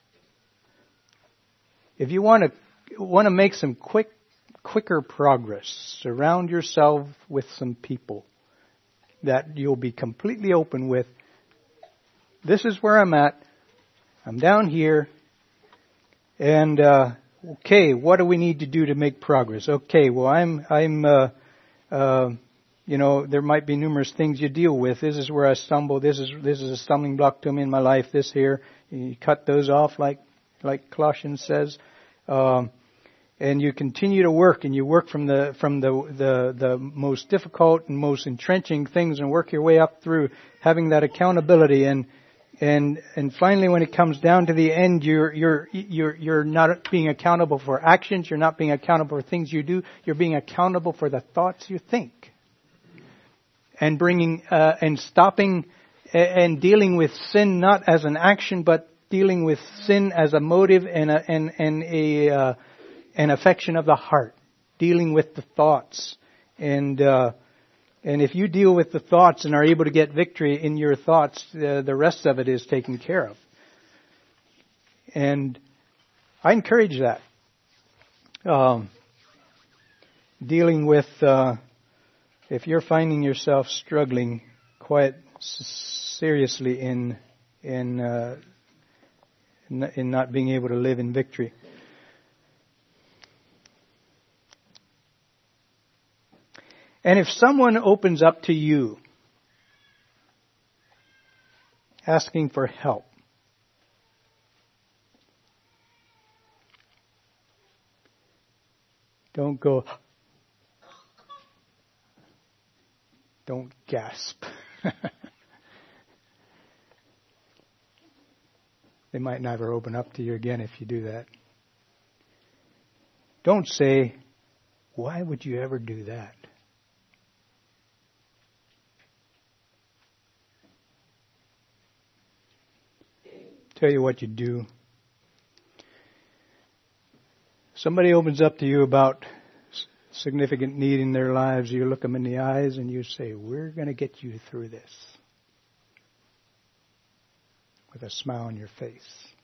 If you want to want to make some quick quicker progress, surround yourself with some people that you'll be completely open with. This is where I'm at. I'm down here. And, uh, okay, what do we need to do to make progress? Okay, well, I'm, I'm, uh, uh, you know, there might be numerous things you deal with. This is where I stumble. This is, this is a stumbling block to me in my life. This here, you cut those off like, like Colossians says. Um, And you continue to work, and you work from the from the, the the most difficult and most entrenching things, and work your way up through having that accountability. And and and finally, when it comes down to the end, you're you're you're you're not being accountable for actions. You're not being accountable for things you do. You're being accountable for the thoughts you think, and bringing uh, and stopping and dealing with sin not as an action, but dealing with sin as a motive and a and and a uh, an affection of the heart, dealing with the thoughts. And uh, and if you deal with the thoughts and are able to get victory in your thoughts, uh, the rest of it is taken care of. And I encourage that. Um, dealing with, uh, if you're finding yourself struggling quite s- seriously in in, uh, in in not being able to live in victory. And if someone opens up to you asking for help, don't go, Don't gasp. They might never open up to you again if you do that. Don't say, why would you ever do that? Tell you what you do. Somebody opens up to you about significant need in their lives. You look them in the eyes and you say, we're going to get you through this. With a smile on your face.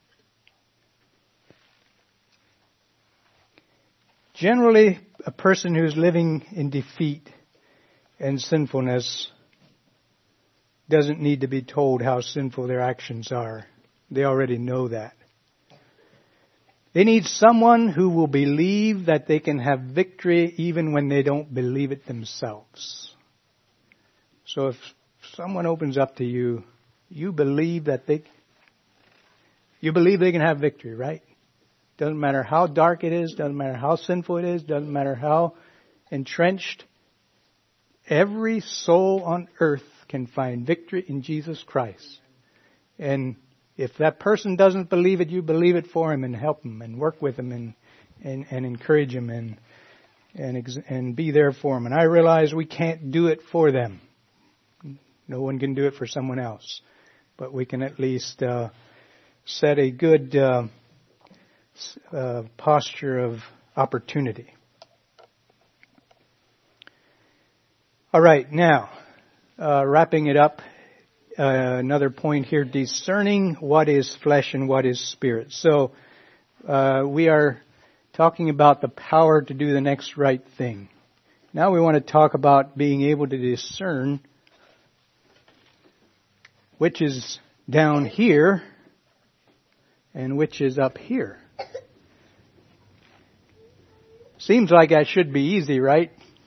Generally, a person who's living in defeat and sinfulness doesn't need to be told how sinful their actions are. They already know that. They need someone who will believe that they can have victory even when they don't believe it themselves. So if someone opens up to you, you believe that they, you believe they can have victory, right? Doesn't matter how dark it is, doesn't matter how sinful it is, doesn't matter how entrenched. Every soul on earth can find victory in Jesus Christ. And if that person doesn't believe it, you believe it for him and help him and work with him and and, and encourage him and and ex- and be there for him. And I realize we can't do it for them. No one can do it for someone else, but we can at least uh, set a good uh, uh, posture of opportunity. All right, now uh, wrapping it up. Uh, another point here, discerning what is flesh and what is spirit. So uh, we are talking about the power to do the next right thing. Now we want to talk about being able to discern which is down here and which is up here. Seems like that should be easy, right?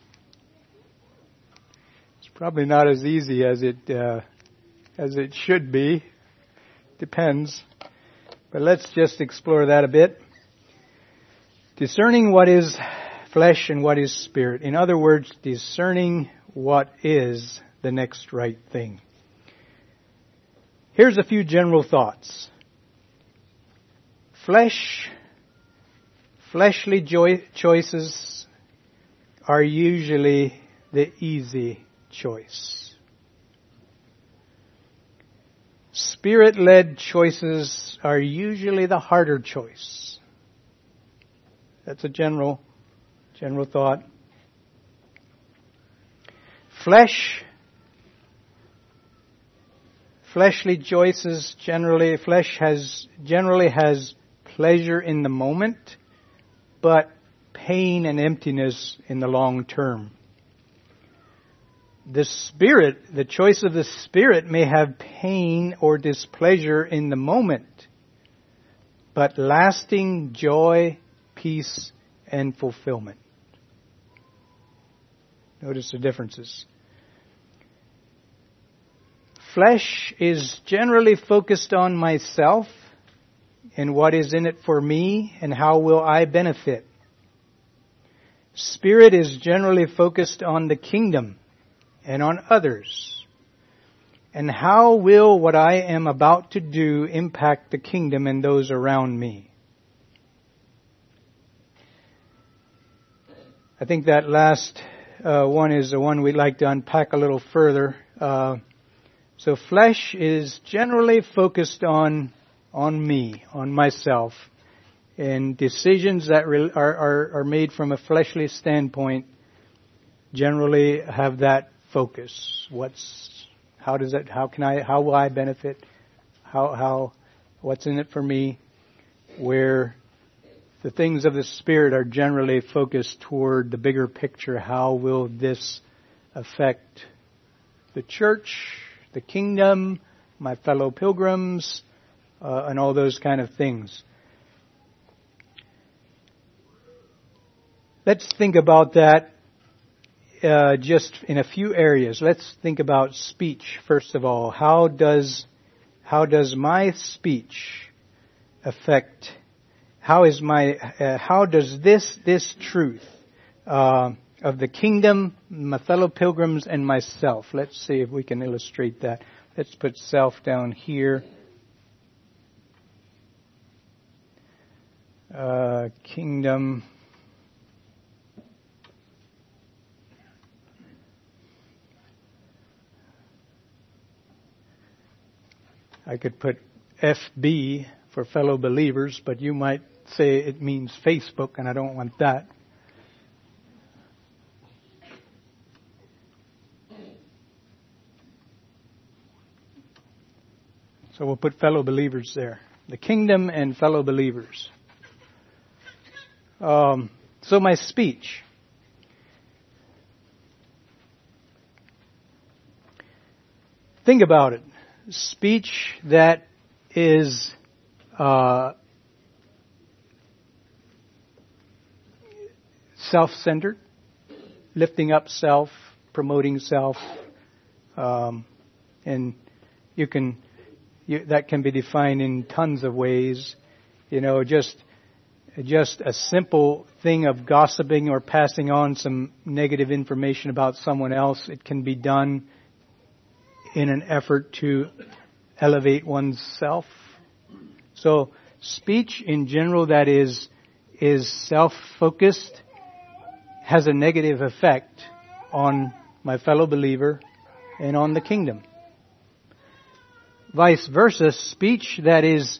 It's probably not as easy as it uh, as it should be. Depends. But let's just explore that a bit. Discerning what is flesh and what is spirit. In other words, discerning what is the next right thing. Here's a few general thoughts. Flesh, fleshly joy, choices are usually the easy choice. Spirit-led choices are usually the harder choice. That's a general, general thought. Flesh, fleshly choices generally, flesh has, generally has pleasure in the moment, but pain and emptiness in the long term. The spirit, the choice of the spirit may have pain or displeasure in the moment, but lasting joy, peace, and fulfillment. Notice the differences. Flesh is generally focused on myself and what is in it for me and how will I benefit. Spirit is generally focused on the kingdom and on others. And how will what I am about to do impact the kingdom and those around me? I think that last uh, one is the one we'd like to unpack a little further. Uh, so flesh is generally focused on on me, on myself. And decisions that re- are, are, are made from a fleshly standpoint generally have that focus. What's, how does that, how can I, how will I benefit? How, how, what's in it for me? Where the things of the Spirit are generally focused toward the bigger picture. How will this affect the church, the kingdom, my fellow pilgrims, uh, and all those kind of things. Let's think about that uh, just in a few areas. Let's think about speech first of all. How does how does my speech affect? How is my uh, how does this this truth uh, of the kingdom, my fellow pilgrims, and myself. Let's see if we can illustrate that. Let's put self down here. Uh, kingdom. I could put F B for fellow believers, but you might say it means Facebook, and I don't want that. So we'll put fellow believers there. The kingdom and fellow believers. Um, so my speech. Think about it. Speech that is uh, self-centered, lifting up self, promoting self, um, and you can you, that can be defined in tons of ways. You know, just just a simple thing of gossiping or passing on some negative information about someone else. It can be done in an effort to elevate oneself. So speech in general that is is self-focused has a negative effect on my fellow believer and on the kingdom. Vice versa, speech that is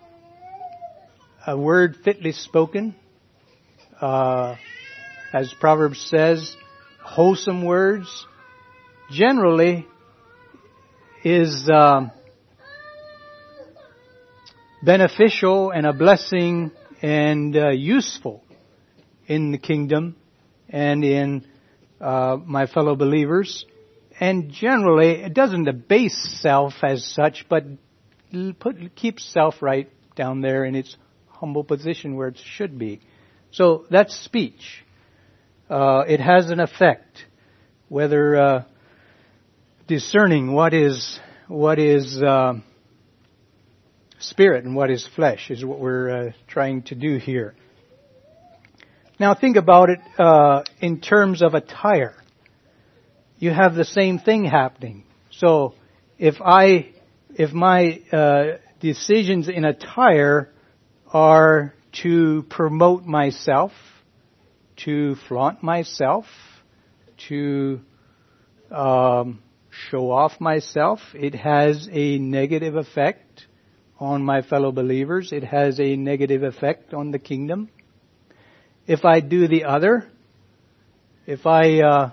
a word fitly spoken, uh, as Proverbs says, wholesome words, generally is um, beneficial and a blessing and uh, useful in the kingdom and in uh, my fellow believers. And generally, it doesn't abase self as such, but put, keeps self right down there in its humble position where it should be. So that's speech. Uh, it has an effect, whether uh, discerning what is what is uh, spirit and what is flesh is what we're uh, trying to do here. Now think about it uh, in terms of attire. You have the same thing happening. So if I, if my uh, decisions in attire are to promote myself, to flaunt myself, to um, show off myself, it has a negative effect on my fellow believers. It has a negative effect on the kingdom. If I do the other, if I uh,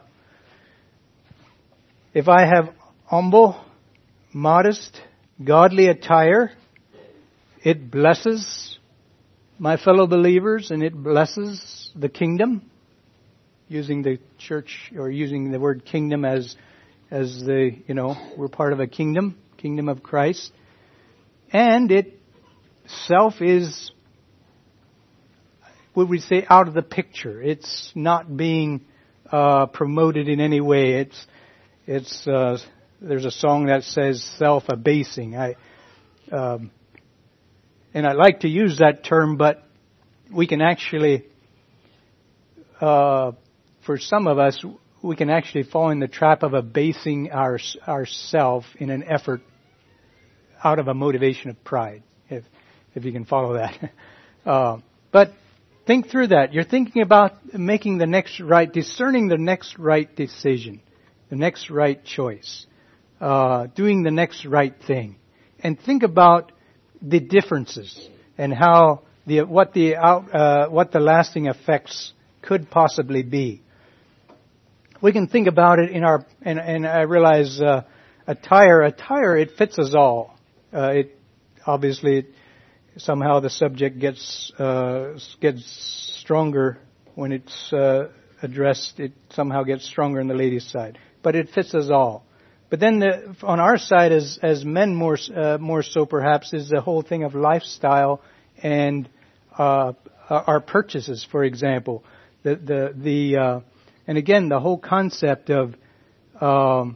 if I have humble, modest, godly attire, it blesses my fellow believers and it blesses the kingdom. Using the church or using the word kingdom as as the, you know, we're part of a kingdom, kingdom of Christ. And it self is, would we say, out of the picture. It's not being uh, promoted in any way. It's it's uh, there's a song that says self-abasing. I um, and I like to use that term, but we can actually, uh, for some of us, we can actually fall in the trap of abasing our ourself in an effort out of a motivation of pride, if if you can follow that. uh, but think through that. You're thinking about making the next right, discerning the next right decision, the next right choice, uh, doing the next right thing, and think about the differences and how the what the out, uh, what the lasting effects could possibly be. We can think about it in our, and, and I realize uh, attire, attire, it fits us all. Uh, it obviously it, somehow the subject gets uh, gets stronger when it's uh, addressed. It somehow gets stronger on the ladies' side, but it fits us all. But then the, on our side, as as men, more uh, more so perhaps, is the whole thing of lifestyle and uh, our purchases, for example. The the the uh, and again the whole concept of um,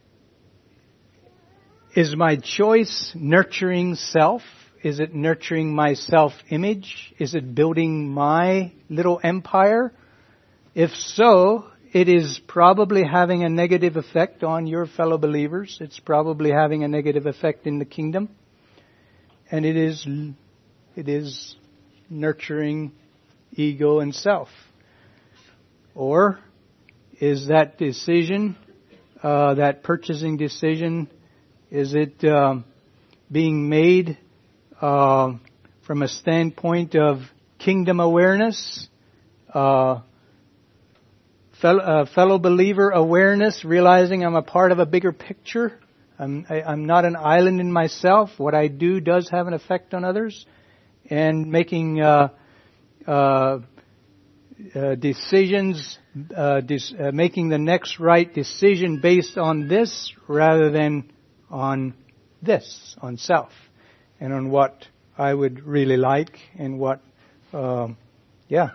is my choice nurturing self? Is it nurturing my self-image? Is it building my little empire? If so, it is probably having a negative effect on your fellow believers. It's probably having a negative effect in the kingdom. And it is, it is nurturing ego and self. Or is that decision, uh, that purchasing decision, is it um, being made uh, from a standpoint of kingdom awareness, uh, fellow, uh, fellow believer awareness, realizing I'm a part of a bigger picture? I'm, I, I'm not an island in myself. What I do does have an effect on others, and making uh, uh, uh, decisions, uh, dis, uh, making the next right decision based on this rather than on this, on self, and on what I would really like and what, um, yeah.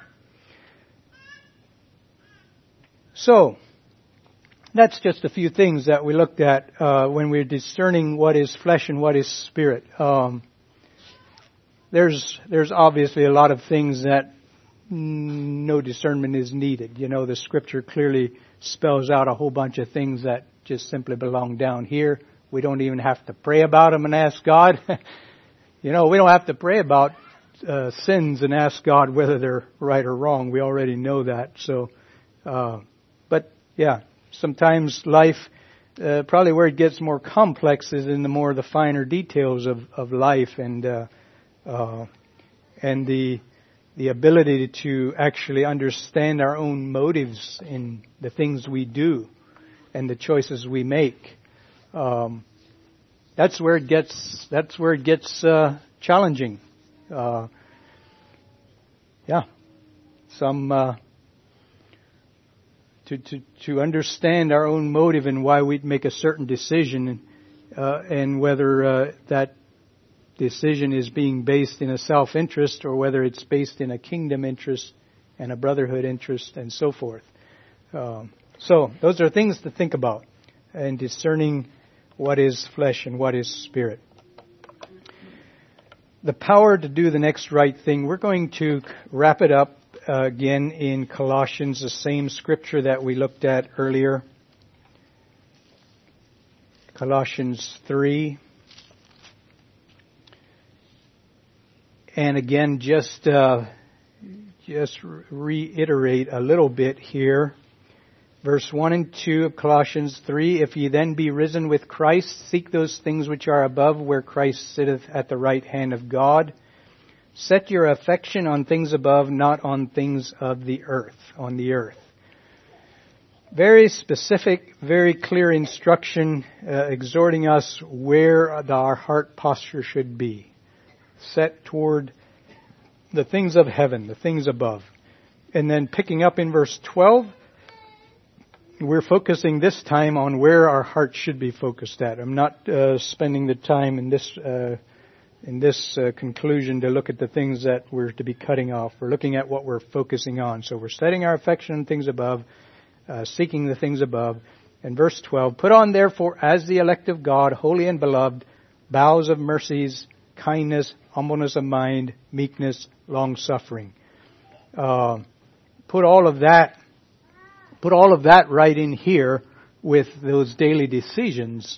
So, that's just a few things that we looked at uh, when we're discerning what is flesh and what is spirit. Um, there's there's obviously a lot of things that no discernment is needed. You know, the Scripture clearly spells out a whole bunch of things that just simply belong down here. We don't even have to pray about them and ask God. You know, we don't have to pray about uh, sins and ask God whether they're right or wrong. We already know that. So, uh, but yeah. Sometimes life, uh, probably where it gets more complex is in the more the finer details of, of life and uh, uh, and the the ability to actually understand our own motives in the things we do and the choices we make. Um, that's where it gets that's where it gets uh, challenging. Uh, yeah, some. Uh, To, to, to understand our own motive and why we'd make a certain decision, uh, and whether uh, that decision is being based in a self-interest or whether it's based in a kingdom interest and a brotherhood interest and so forth. Um, so those are things to think about in discerning what is flesh and what is spirit. The power to do the next right thing. We're going to wrap it up Uh, again in Colossians, the same scripture that we looked at earlier. Colossians three. And again, just uh, just reiterate a little bit here. Verse one and two of Colossians three, if ye then be risen with Christ, seek those things which are above, where Christ sitteth at the right hand of God. Set your affection on things above, not on things of the earth, on the earth. Very specific, very clear instruction, uh, exhorting us where our heart posture should be. Set toward the things of heaven, the things above. And then picking up in verse twelve, we're focusing this time on where our heart should be focused at. I'm not uh, spending the time in this uh in this uh, conclusion to look at the things that we're to be cutting off. We're looking at what we're focusing on. So we're setting our affection on things above, uh, seeking the things above. And verse twelve, put on therefore as the elect of God, holy and beloved, bowels of mercies, kindness, humbleness of mind, meekness, long-suffering. Uh, put all of that, put all of that right in here with those daily decisions,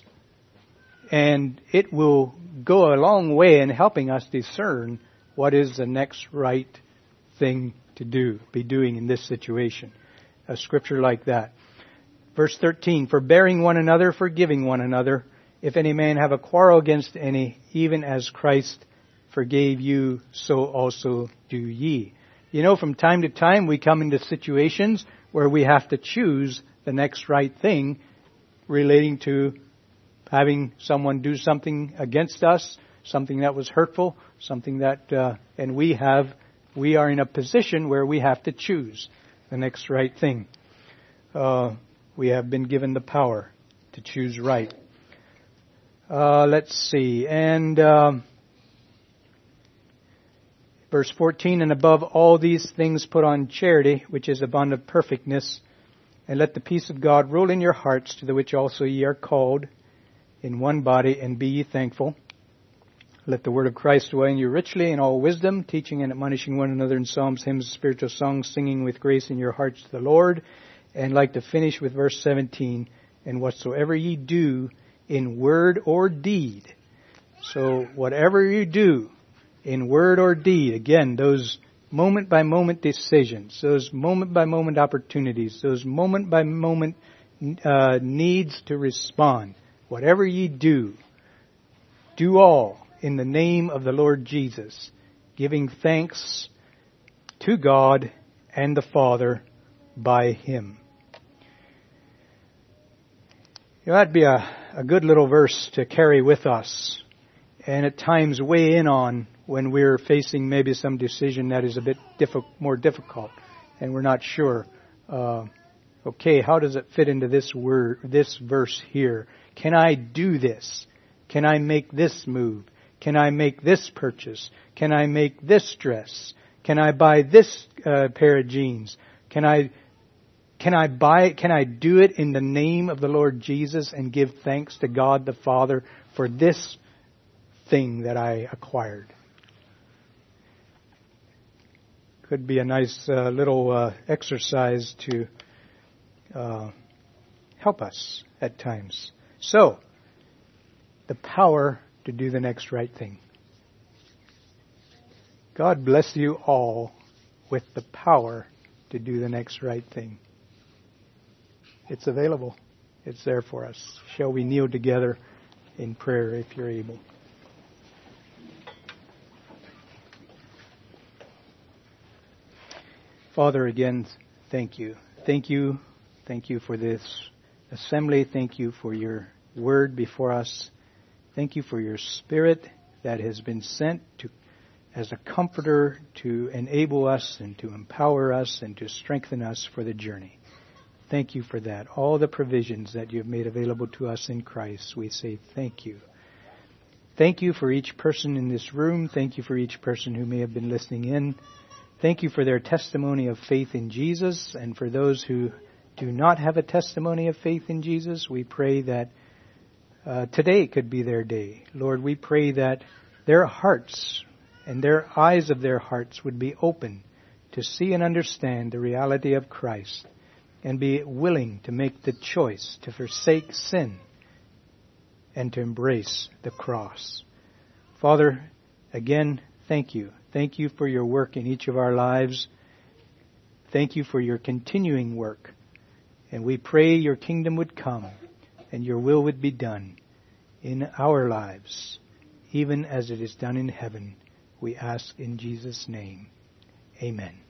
and it will go a long way in helping us discern what is the next right thing to do, be doing in this situation. A scripture like that. Verse thirteen, forbearing one another, forgiving one another, if any man have a quarrel against any, even as Christ forgave you, so also do ye. You know, from time to time we come into situations where we have to choose the next right thing relating to having someone do something against us, something that was hurtful, something that, uh, and we have, we are in a position where we have to choose the next right thing. Uh, we have been given the power to choose right. Uh, let's see, and um, verse fourteen, and above all these things put on charity, which is a bond of perfectness, and let the peace of God rule in your hearts, to the which also ye are called, in one body, and be ye thankful. Let the word of Christ dwell in you richly in all wisdom, teaching and admonishing one another in psalms, hymns, spiritual songs, singing with grace in your hearts to the Lord. And like to finish with verse seventeen, and whatsoever ye do in word or deed. So whatever you do in word or deed, again, those moment by moment decisions, those moment by moment opportunities, those moment by moment uh, needs to respond. Whatever ye do, do all in the name of the Lord Jesus, giving thanks to God and the Father by Him. You know, that'd be a, a good little verse to carry with us and at times weigh in on when we're facing maybe some decision that is a bit diffi- more difficult and we're not sure. Uh, okay, how does it fit into this word, this verse here? Can I do this? Can I make this move? Can I make this purchase? Can I make this dress? Can I buy this uh, pair of jeans? Can I can I buy it? Can I do it in the name of the Lord Jesus and give thanks to God the Father for this thing that I acquired? Could be a nice uh, little uh, exercise to uh, help us at times. So, the power to do the next right thing. God bless you all with the power to do the next right thing. It's available. It's there for us. Shall we kneel together in prayer if you're able? Father, again, thank you. Thank you. Thank you for this assembly. Thank you for your word before us. Thank you for your Spirit that has been sent to, as a comforter to enable us and to empower us and to strengthen us for the journey. Thank you for that. All the provisions that you have made available to us in Christ, we say thank you. Thank you for each person in this room. Thank you for each person who may have been listening in. Thank you for their testimony of faith in Jesus. And for those who do not have a testimony of faith in Jesus, we pray that Uh, today could be their day. Lord, we pray that their hearts and their eyes of their hearts would be open to see and understand the reality of Christ and be willing to make the choice to forsake sin and to embrace the cross. Father, again, thank you. Thank you for your work in each of our lives. Thank you for your continuing work. And we pray your kingdom would come and your will would be done in our lives, even as it is done in heaven. We ask in Jesus' name. Amen.